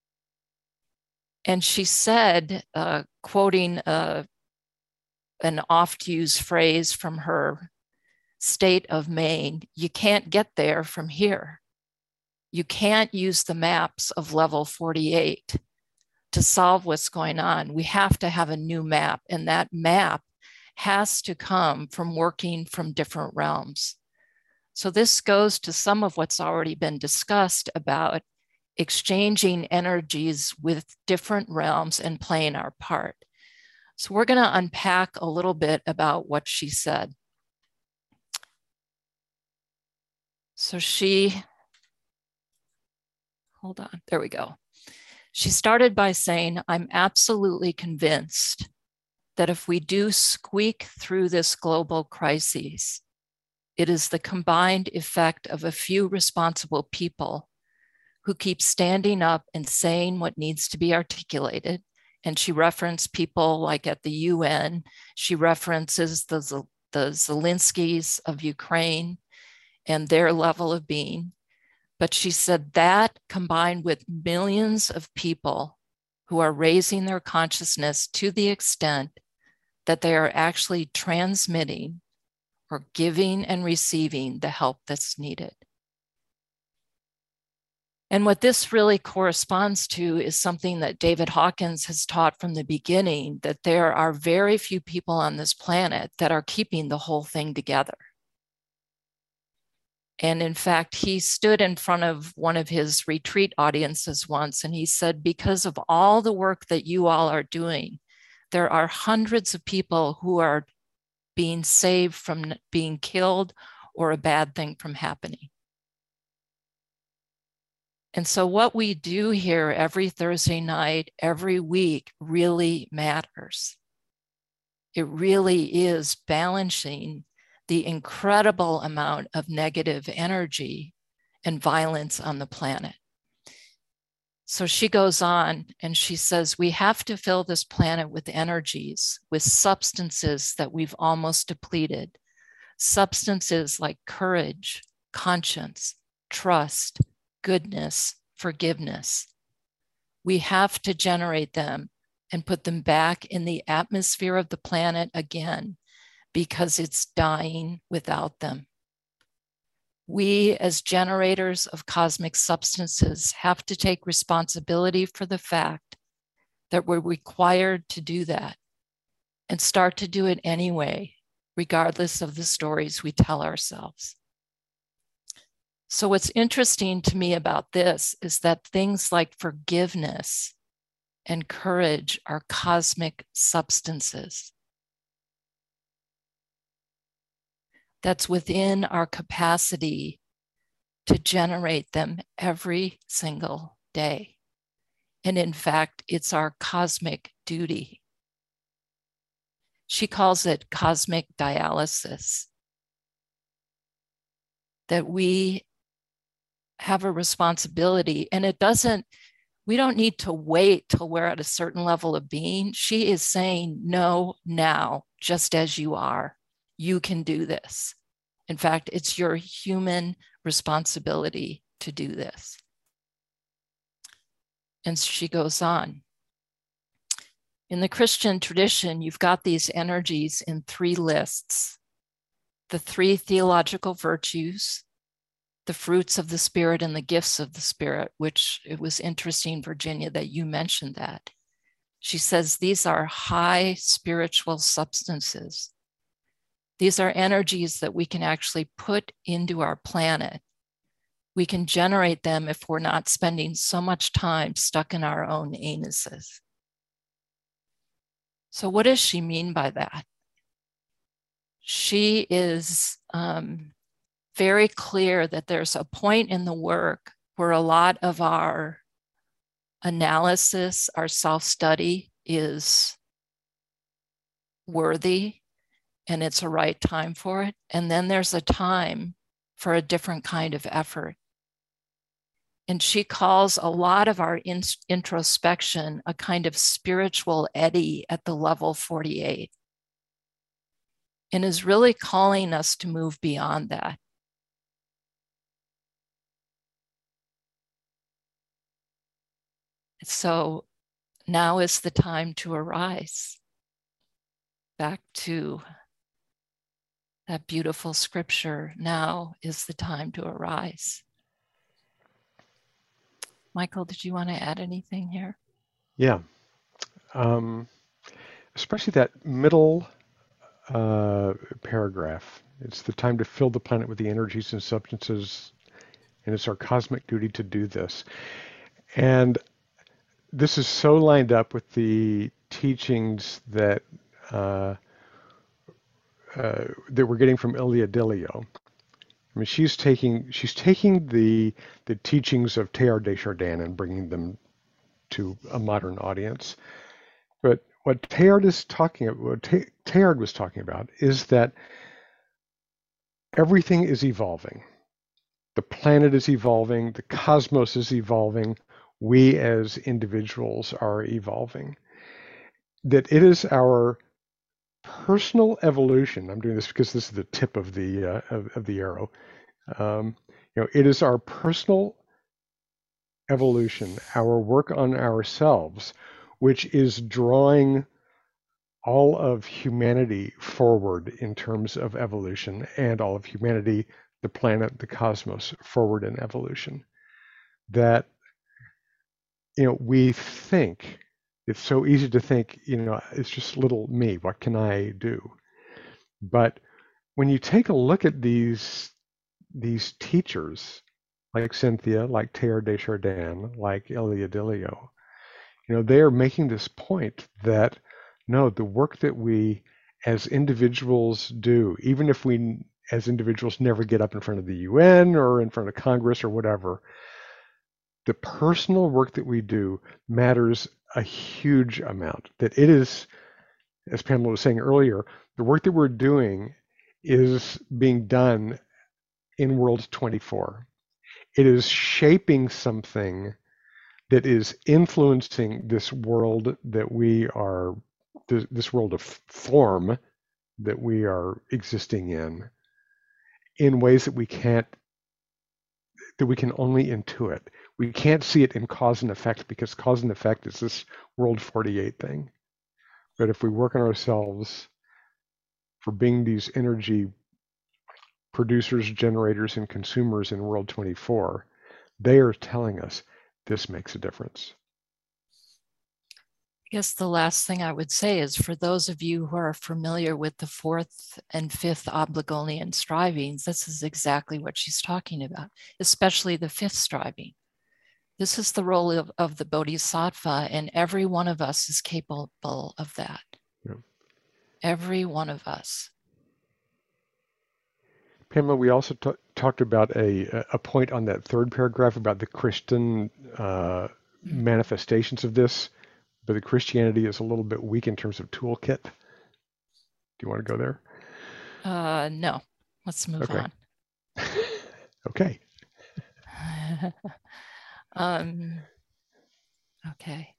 And she said, quoting an oft-used phrase from her state of Maine, you can't get there from here. You can't use the maps of level 48 to solve what's going on. We have to have a new map, and that map has to come from working from different realms. So this goes to some of what's already been discussed about exchanging energies with different realms and playing our part. So we're going to unpack a little bit about what she said. So hold on, there we go. She started by saying, I'm absolutely convinced that if we do squeak through this global crisis, it is the combined effect of a few responsible people who keep standing up and saying what needs to be articulated. And she referenced people like at the UN. She references the Zelenskys of Ukraine and their level of being. But she said that combined with millions of people who are raising their consciousness to the extent that they are actually transmitting or giving and receiving the help that's needed. And what this really corresponds to is something that David Hawkins has taught from the beginning, that there are very few people on this planet that are keeping the whole thing together. And in fact, he stood in front of one of his retreat audiences once, and he said, because of all the work that you all are doing, there are hundreds of people who are being saved from being killed or a bad thing from happening. And so what we do here every Thursday night, every week really matters. It really is balancing the incredible amount of negative energy and violence on the planet. So she goes on and she says, we have to fill this planet with energies, with substances that we've almost depleted. Substances like courage, conscience, trust, goodness, forgiveness. We have to generate them and put them back in the atmosphere of the planet again, because it's dying without them. We, as generators of cosmic substances, have to take responsibility for the fact that we're required to do that and start to do it anyway, regardless of the stories we tell ourselves. So what's interesting to me about this is that things like forgiveness and courage are cosmic substances. That's within our capacity to generate them every single day. And in fact, it's our cosmic duty. She calls it cosmic dialysis. That we have a responsibility, and we don't need to wait till we're at a certain level of being. She is saying, no, now, just as you are. You can do this. In fact, it's your human responsibility to do this. And she goes on. In the Christian tradition, you've got these energies in 3 lists: the 3 theological virtues, the fruits of the Spirit, and the gifts of the Spirit, which it was interesting, Virginia, that you mentioned that. She says these are high spiritual substances. These are energies that we can actually put into our planet. We can generate them if we're not spending so much time stuck in our own anuses. So what does she mean by that? She is very clear that there's a point in the work where a lot of our analysis, our self-study is worthy, and it's a right time for it. And then there's a time for a different kind of effort. And she calls a lot of our introspection a kind of spiritual eddy at the level 48, and is really calling us to move beyond that. So now is the time to arise. Back to that beautiful scripture, now is the time to arise. Michael, did you want to add anything here? Yeah. Especially that middle paragraph. It's the time to fill the planet with the energies and substances, and it's our cosmic duty to do this. And this is so lined up with the teachings that that we're getting from Ilia Delio. I mean, she's taking the teachings of Teilhard de Chardin and bringing them to a modern audience. But what Teilhard was talking about is that everything is evolving. The planet is evolving. The cosmos is evolving. We as individuals are evolving. That it is our personal evolution. I'm doing this because this is the tip of the arrow. It is our personal evolution, our work on ourselves, which is drawing all of humanity forward in terms of evolution, and all of humanity, the planet, the cosmos, forward in evolution. That, we think, it's so easy to think, it's just little me, what can I do? But when you take a look at these teachers, like Cynthia, like Teilhard de Chardin, like Ilia Delio, they are making this point that, no, the work that we as individuals do, even if we as individuals never get up in front of the UN or in front of Congress or whatever, the personal work that we do matters a huge amount. That it is, as Pamela was saying earlier, the work that we're doing is being done in World 24. It is shaping something that is influencing this world that we are, this world of form that we are existing in ways that we can only intuit. We can't see it in cause and effect, because cause and effect is this World 48 thing. But if we work on ourselves for being these energy producers, generators, and consumers in World 24, they are telling us this makes a difference. I guess the last thing I would say is, for those of you who are familiar with the 4th and 5th Obligonian strivings, this is exactly what she's talking about, especially the 5th striving. This is the role of the Bodhisattva, and every one of us is capable of that. Yeah. Every one of us. Pamela, we also talked about a point on that 3rd paragraph about the Christian manifestations of this, but the Christianity is a little bit weak in terms of toolkit. Do you want to go there? No, let's move on. Okay. Okay.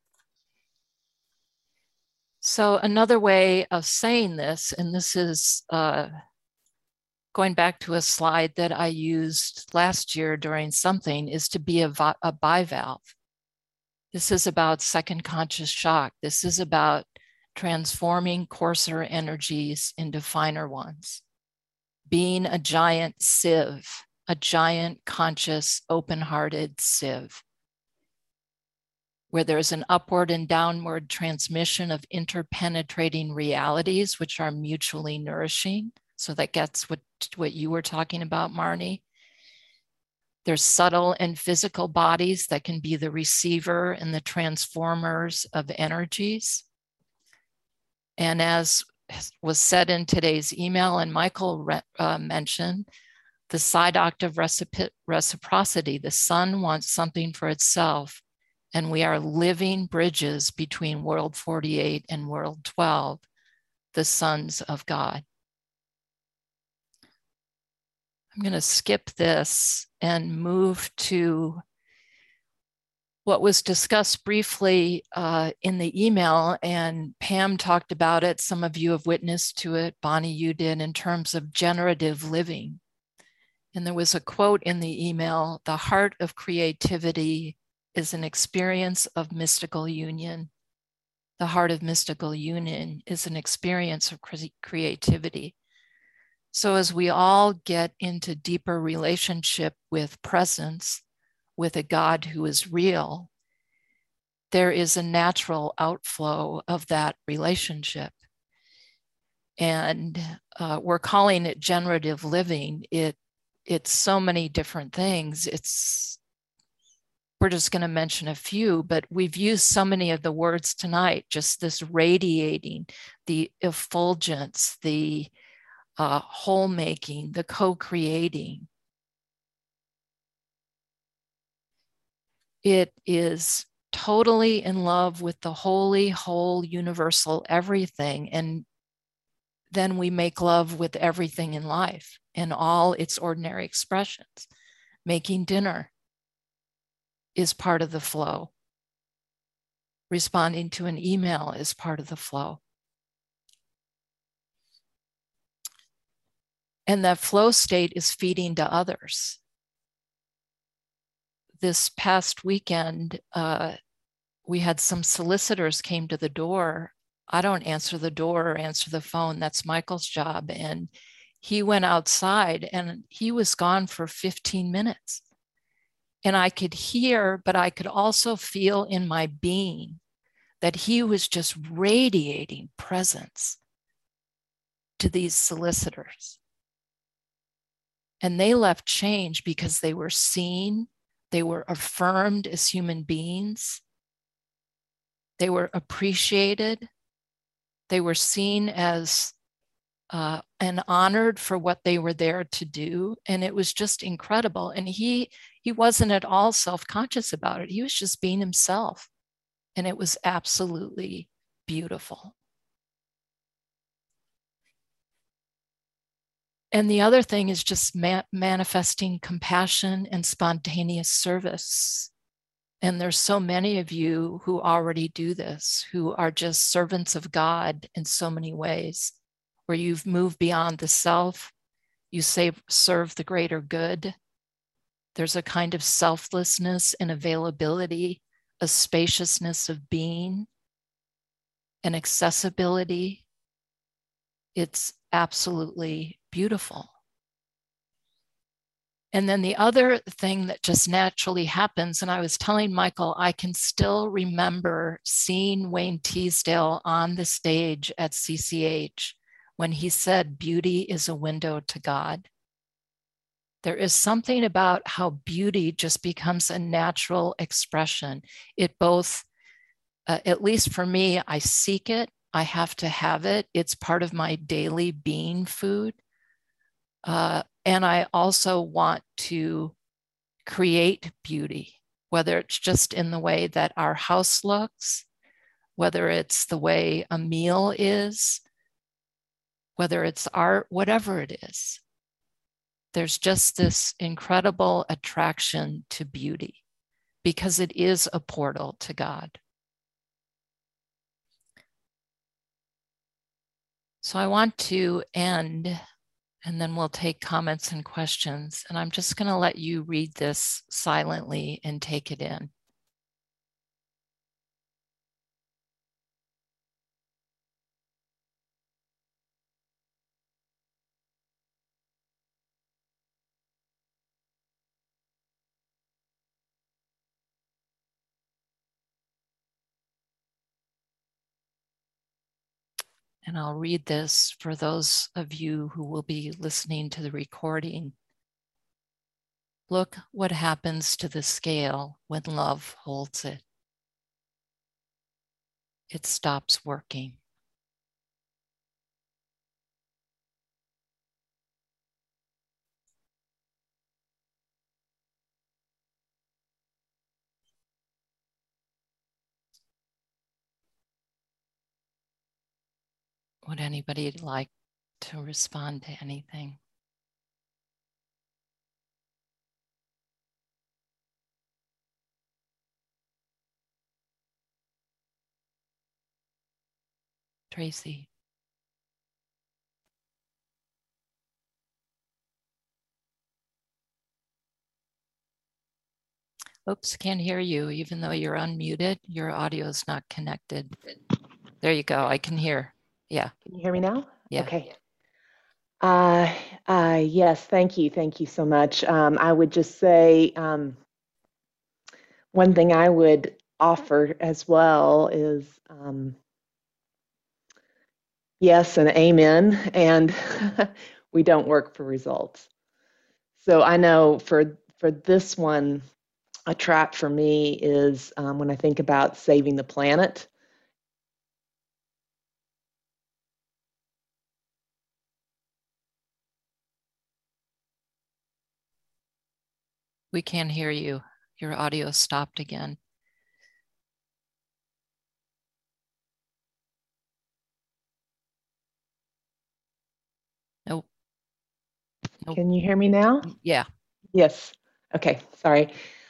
So another way of saying this, and this is going back to a slide that I used last year during something, is to be a bivalve. This is about second conscious shock. This is about transforming coarser energies into finer ones. Being a giant sieve, a giant conscious, open-hearted sieve, where there's an upward and downward transmission of interpenetrating realities, which are mutually nourishing. So that gets what you were talking about, Marnie. There's subtle and physical bodies that can be the receiver and the transformers of energies. And as was said in today's email, and Michael mentioned, the side octave reciprocity. The sun wants something for itself, and we are living bridges between World 48 and World 12, the sons of God. I'm going to skip this and move to what was discussed briefly in the email, and Pam talked about it, some of you have witnessed to it, Bonnie, you did, in terms of generative living. And there was a quote in the email: "The heart of creativity is an experience of mystical union. The heart of mystical union is an experience of creativity." So as we all get into deeper relationship with presence, with a God who is real, there is a natural outflow of that relationship. And we're calling it generative living. It's so many different things. We're just going to mention a few, but we've used so many of the words tonight, just this radiating, the effulgence, the whole making, the co-creating. It is totally in love with the holy, whole, universal everything. And then we make love with everything in life in all its ordinary expressions. Making dinner is part of the flow. Responding to an email is part of the flow. And that flow state is feeding to others. This past weekend, we had some solicitors came to the door. I don't answer the door or answer the phone. That's Michael's job. And he went outside and he was gone for 15 minutes. And I could hear, but I could also feel in my being that he was just radiating presence to these solicitors. And they left changed because they were seen, they were affirmed as human beings, they were appreciated, they were seen as and honored for what they were there to do. And it was just incredible. And he wasn't at all self-conscious about it. He was just being himself. And it was absolutely beautiful. And the other thing is just manifesting compassion and spontaneous service. And there's so many of you who already do this, who are just servants of God in so many ways, where you've moved beyond the self, you serve the greater good. There's a kind of selflessness and availability, a spaciousness of being, an accessibility. It's absolutely beautiful. And then the other thing that just naturally happens, and I was telling Michael, I can still remember seeing Wayne Teasdale on the stage at CCH when he said, "Beauty is a window to God." There is something about how beauty just becomes a natural expression. It both, at least for me, I seek it, I have to have it. It's part of my daily being food. And I also want to create beauty, whether it's just in the way that our house looks, whether it's the way a meal is, whether it's art, whatever it is. There's just this incredible attraction to beauty because it is a portal to God. So I want to end, and then we'll take comments and questions. And I'm just going to let you read this silently and take it in. And I'll read this for those of you who will be listening to the recording. Look what happens to the scale when love holds it. It stops working. Would anybody like to respond to anything? Tracy. Oops, can't hear you. Even though you're unmuted, your audio is not connected. There you go. I can hear. Yeah. Can you hear me now? Yeah. Okay. Yes, thank you. Thank you so much. I would just say one thing I would offer as well is yes and amen. And we don't work for results. So I know for this one, a trap for me is when I think about saving the planet. We can't hear you. Your audio stopped again. Nope. Can you hear me now? Yeah. Yes. Okay. Sorry.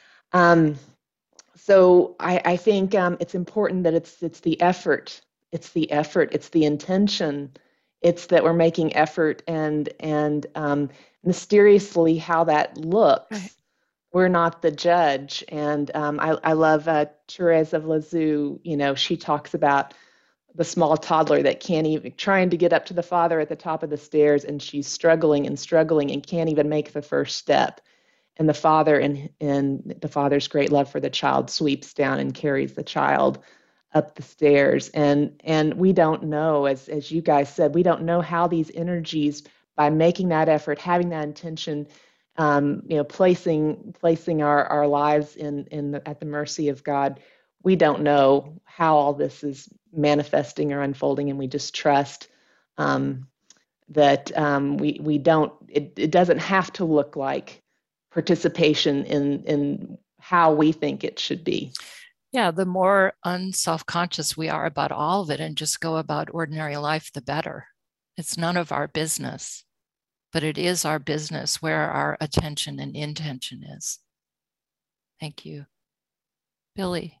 So I think it's important that it's the effort. It's the effort. It's the intention. It's that we're making effort, and mysteriously how that looks. Right. We're not the judge. And I love Therese of Lisieux. You know, she talks about the small toddler that can't even, trying to get up to the father at the top of the stairs, and she's struggling and struggling and can't even make the first step. And the father, in the father's great love for the child, sweeps down and carries the child up the stairs. And we don't know, as you guys said, we don't know how these energies, by making that effort, having that intention, placing our lives at the mercy of God, we don't know how all this is manifesting or unfolding, and we just trust that we don't. It doesn't have to look like participation in how we think it should be. Yeah, the more unself-conscious we are about all of it and just go about ordinary life, the better. It's none of our business, but it is our business where our attention and intention is. Thank you. Billy.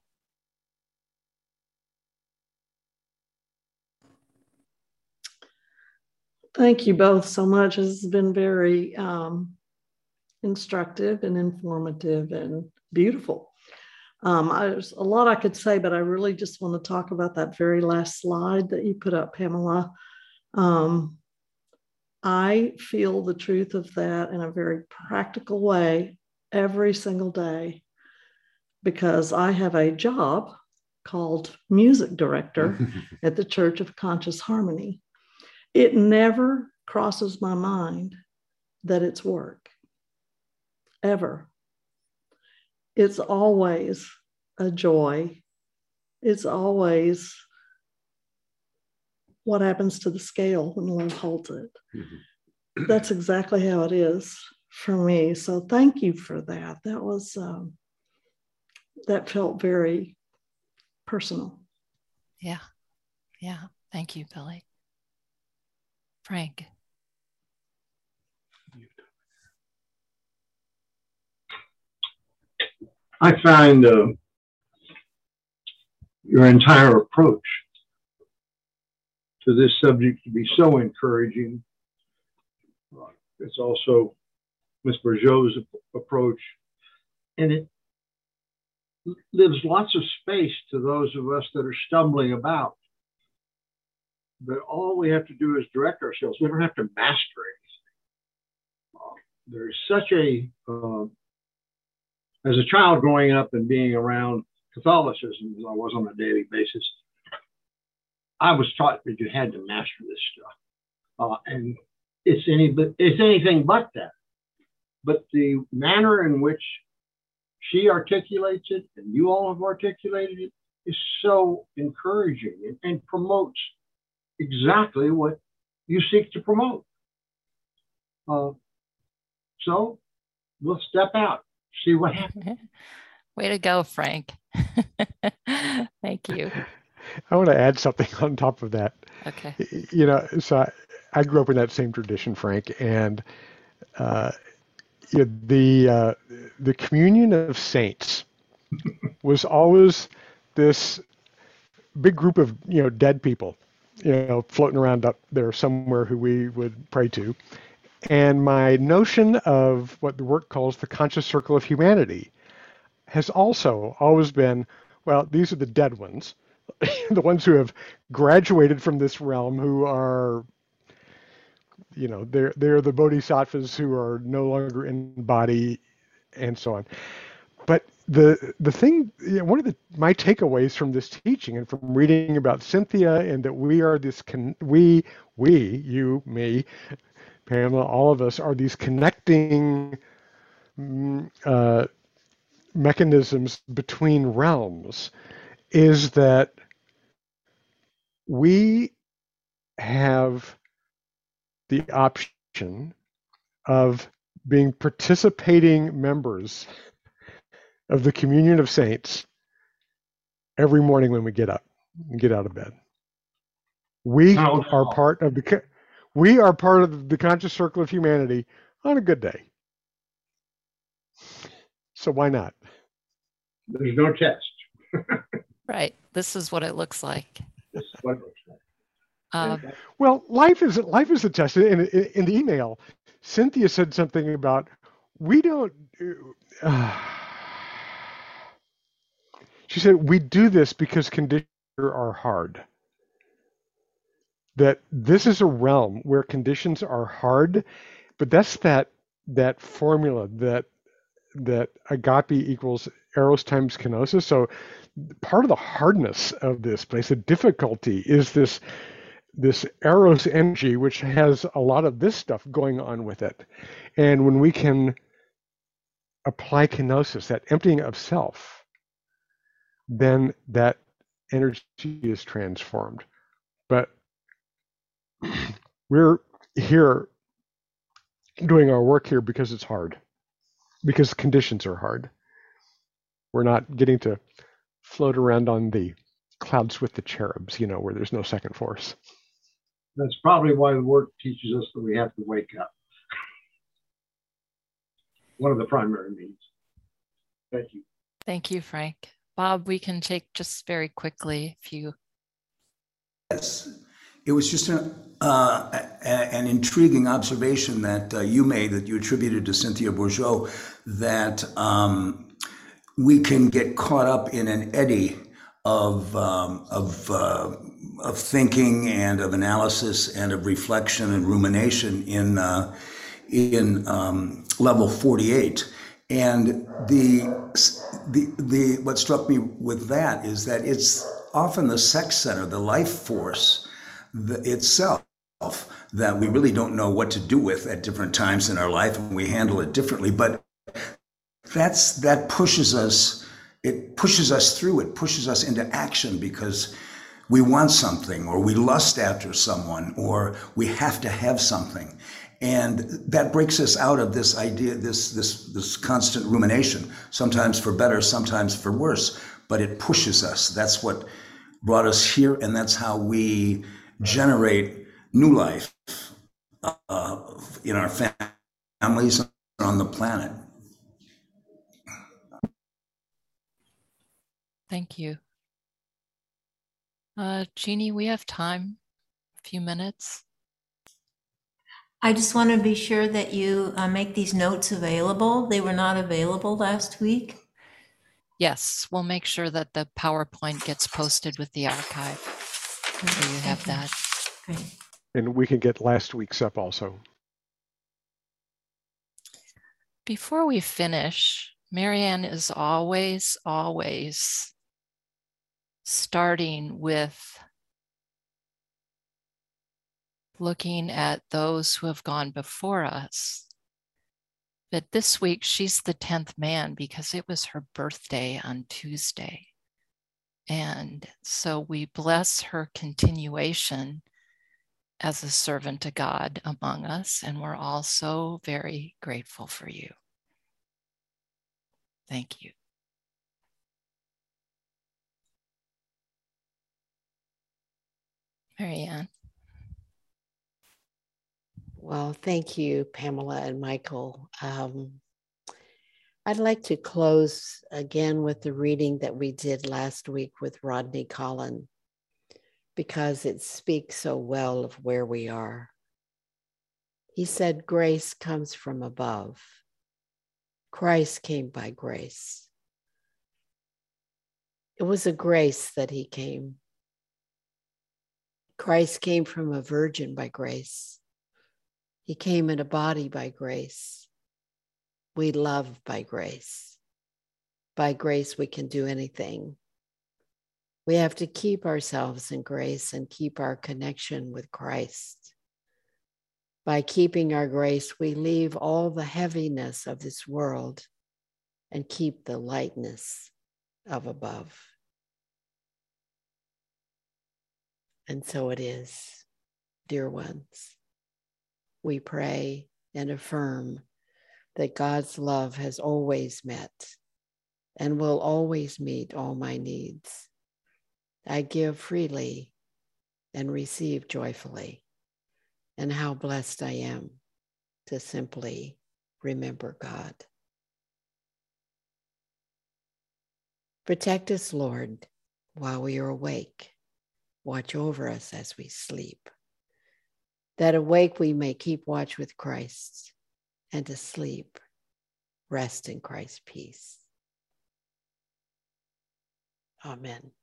Thank you both so much. This has been very instructive and informative and beautiful. There's a lot I could say, but I really just want to talk about that very last slide that you put up, Pamela. I feel the truth of that in a very practical way every single day, because I have a job called music director at the Church of Conscious Harmony. It never crosses my mind that it's work, ever. It's always a joy. It's always what happens to the scale when love holds it. Mm-hmm. That's exactly how it is for me. So thank you for that. That was, that felt very personal. Yeah. Yeah. Thank you, Billy. Frank. I find your entire approach to this subject to be so encouraging. It's also Ms. Bourgeau's approach, and it leaves lots of space to those of us that are stumbling about. But all we have to do is direct ourselves. We don't have to master anything. There's such a, as a child growing up and being around Catholicism, as I was on a daily basis, I was taught that you had to master this stuff. And it's anything but that. But the manner in which she articulates it, and you all have articulated it, is so encouraging and promotes exactly what you seek to promote. So we'll step out, see what happens. Way to go, Frank. Thank you. I want to add something on top of that. Okay. You know, so I grew up in that same tradition, Frank, and the communion of saints was always this big group of dead people floating around up there somewhere who we would pray to. And my notion of what the work calls the conscious circle of humanity has also always been, well, these are the dead ones, the ones who have graduated from this realm, who are, they're the bodhisattvas who are no longer in body, and so on. But the thing, one of my takeaways from this teaching and from reading about Cynthia, and that we are this, you, me, Pamela, all of us are these connecting mechanisms between realms, is that we have the option of being participating members of the communion of saints every morning when we get up and get out of bed. We are part of the conscious circle of humanity on a good day. So why not? There's no test. Right. This is what it looks like. This is what it looks like. Well, life is a test. In the email, Cynthia said something about we don't. She said we do this because conditions are hard. That this is a realm where conditions are hard, but that's that formula that agape equals eros times kenosis. So part of the hardness of this place, the difficulty, is this eros energy, which has a lot of this stuff going on with it. And when we can apply kenosis, that emptying of self, then that energy is transformed. But we're here doing our work here because it's hard, because conditions are hard. We're not getting to float around on the clouds with the cherubs, where there's no second force. That's probably why the work teaches us that we have to wake up. One of the primary needs. Thank you. Thank you, Frank. Bob, we can take just very quickly if you. Yes, it was just an intriguing observation that you made, that you attributed to Cynthia Bourgeault, that we can get caught up in an eddy of thinking and of analysis and of reflection and rumination in level 48. And the what struck me with that is that it's often the sex center, the life force itself, that we really don't know what to do with at different times in our life, and we handle it differently. But that pushes us. It pushes us through. It pushes us into action because we want something, or we lust after someone, or we have to have something. And that breaks us out of this idea, this constant rumination, sometimes for better, sometimes for worse, but it pushes us. That's what brought us here, and that's how we generate new life in our families and on the planet. Thank you. Jeannie, we have time, a few minutes. I just want to be sure that you make these notes available. They were not available last week. Yes, we'll make sure that the PowerPoint gets posted with the archive. So you have that. Great. And we can get last week's up also. Before we finish, Marianne is always starting with looking at those who have gone before us. But this week, she's the 10th man because it was her birthday on Tuesday. And so we bless her continuation as a servant to God among us. And we're also very grateful for you. Thank you. Marianne. Well, thank you, Pamela and Michael. I'd like to close again with the reading that we did last week with Rodney Collin. because it speaks so well of where we are. He said, grace comes from above. Christ came by grace. It was a grace that he came. Christ came from a virgin by grace. He came in a body by grace. We love by grace. By grace, we can do anything. We have to keep ourselves in grace and keep our connection with Christ. By keeping our grace, we leave all the heaviness of this world and keep the lightness of above. And so it is, dear ones. We pray and affirm that God's love has always met and will always meet all my needs. I give freely and receive joyfully. And how blessed I am to simply remember God. Protect us, Lord, while we are awake. Watch over us as we sleep. That awake we may keep watch with Christ, and to sleep, rest in Christ's peace. Amen.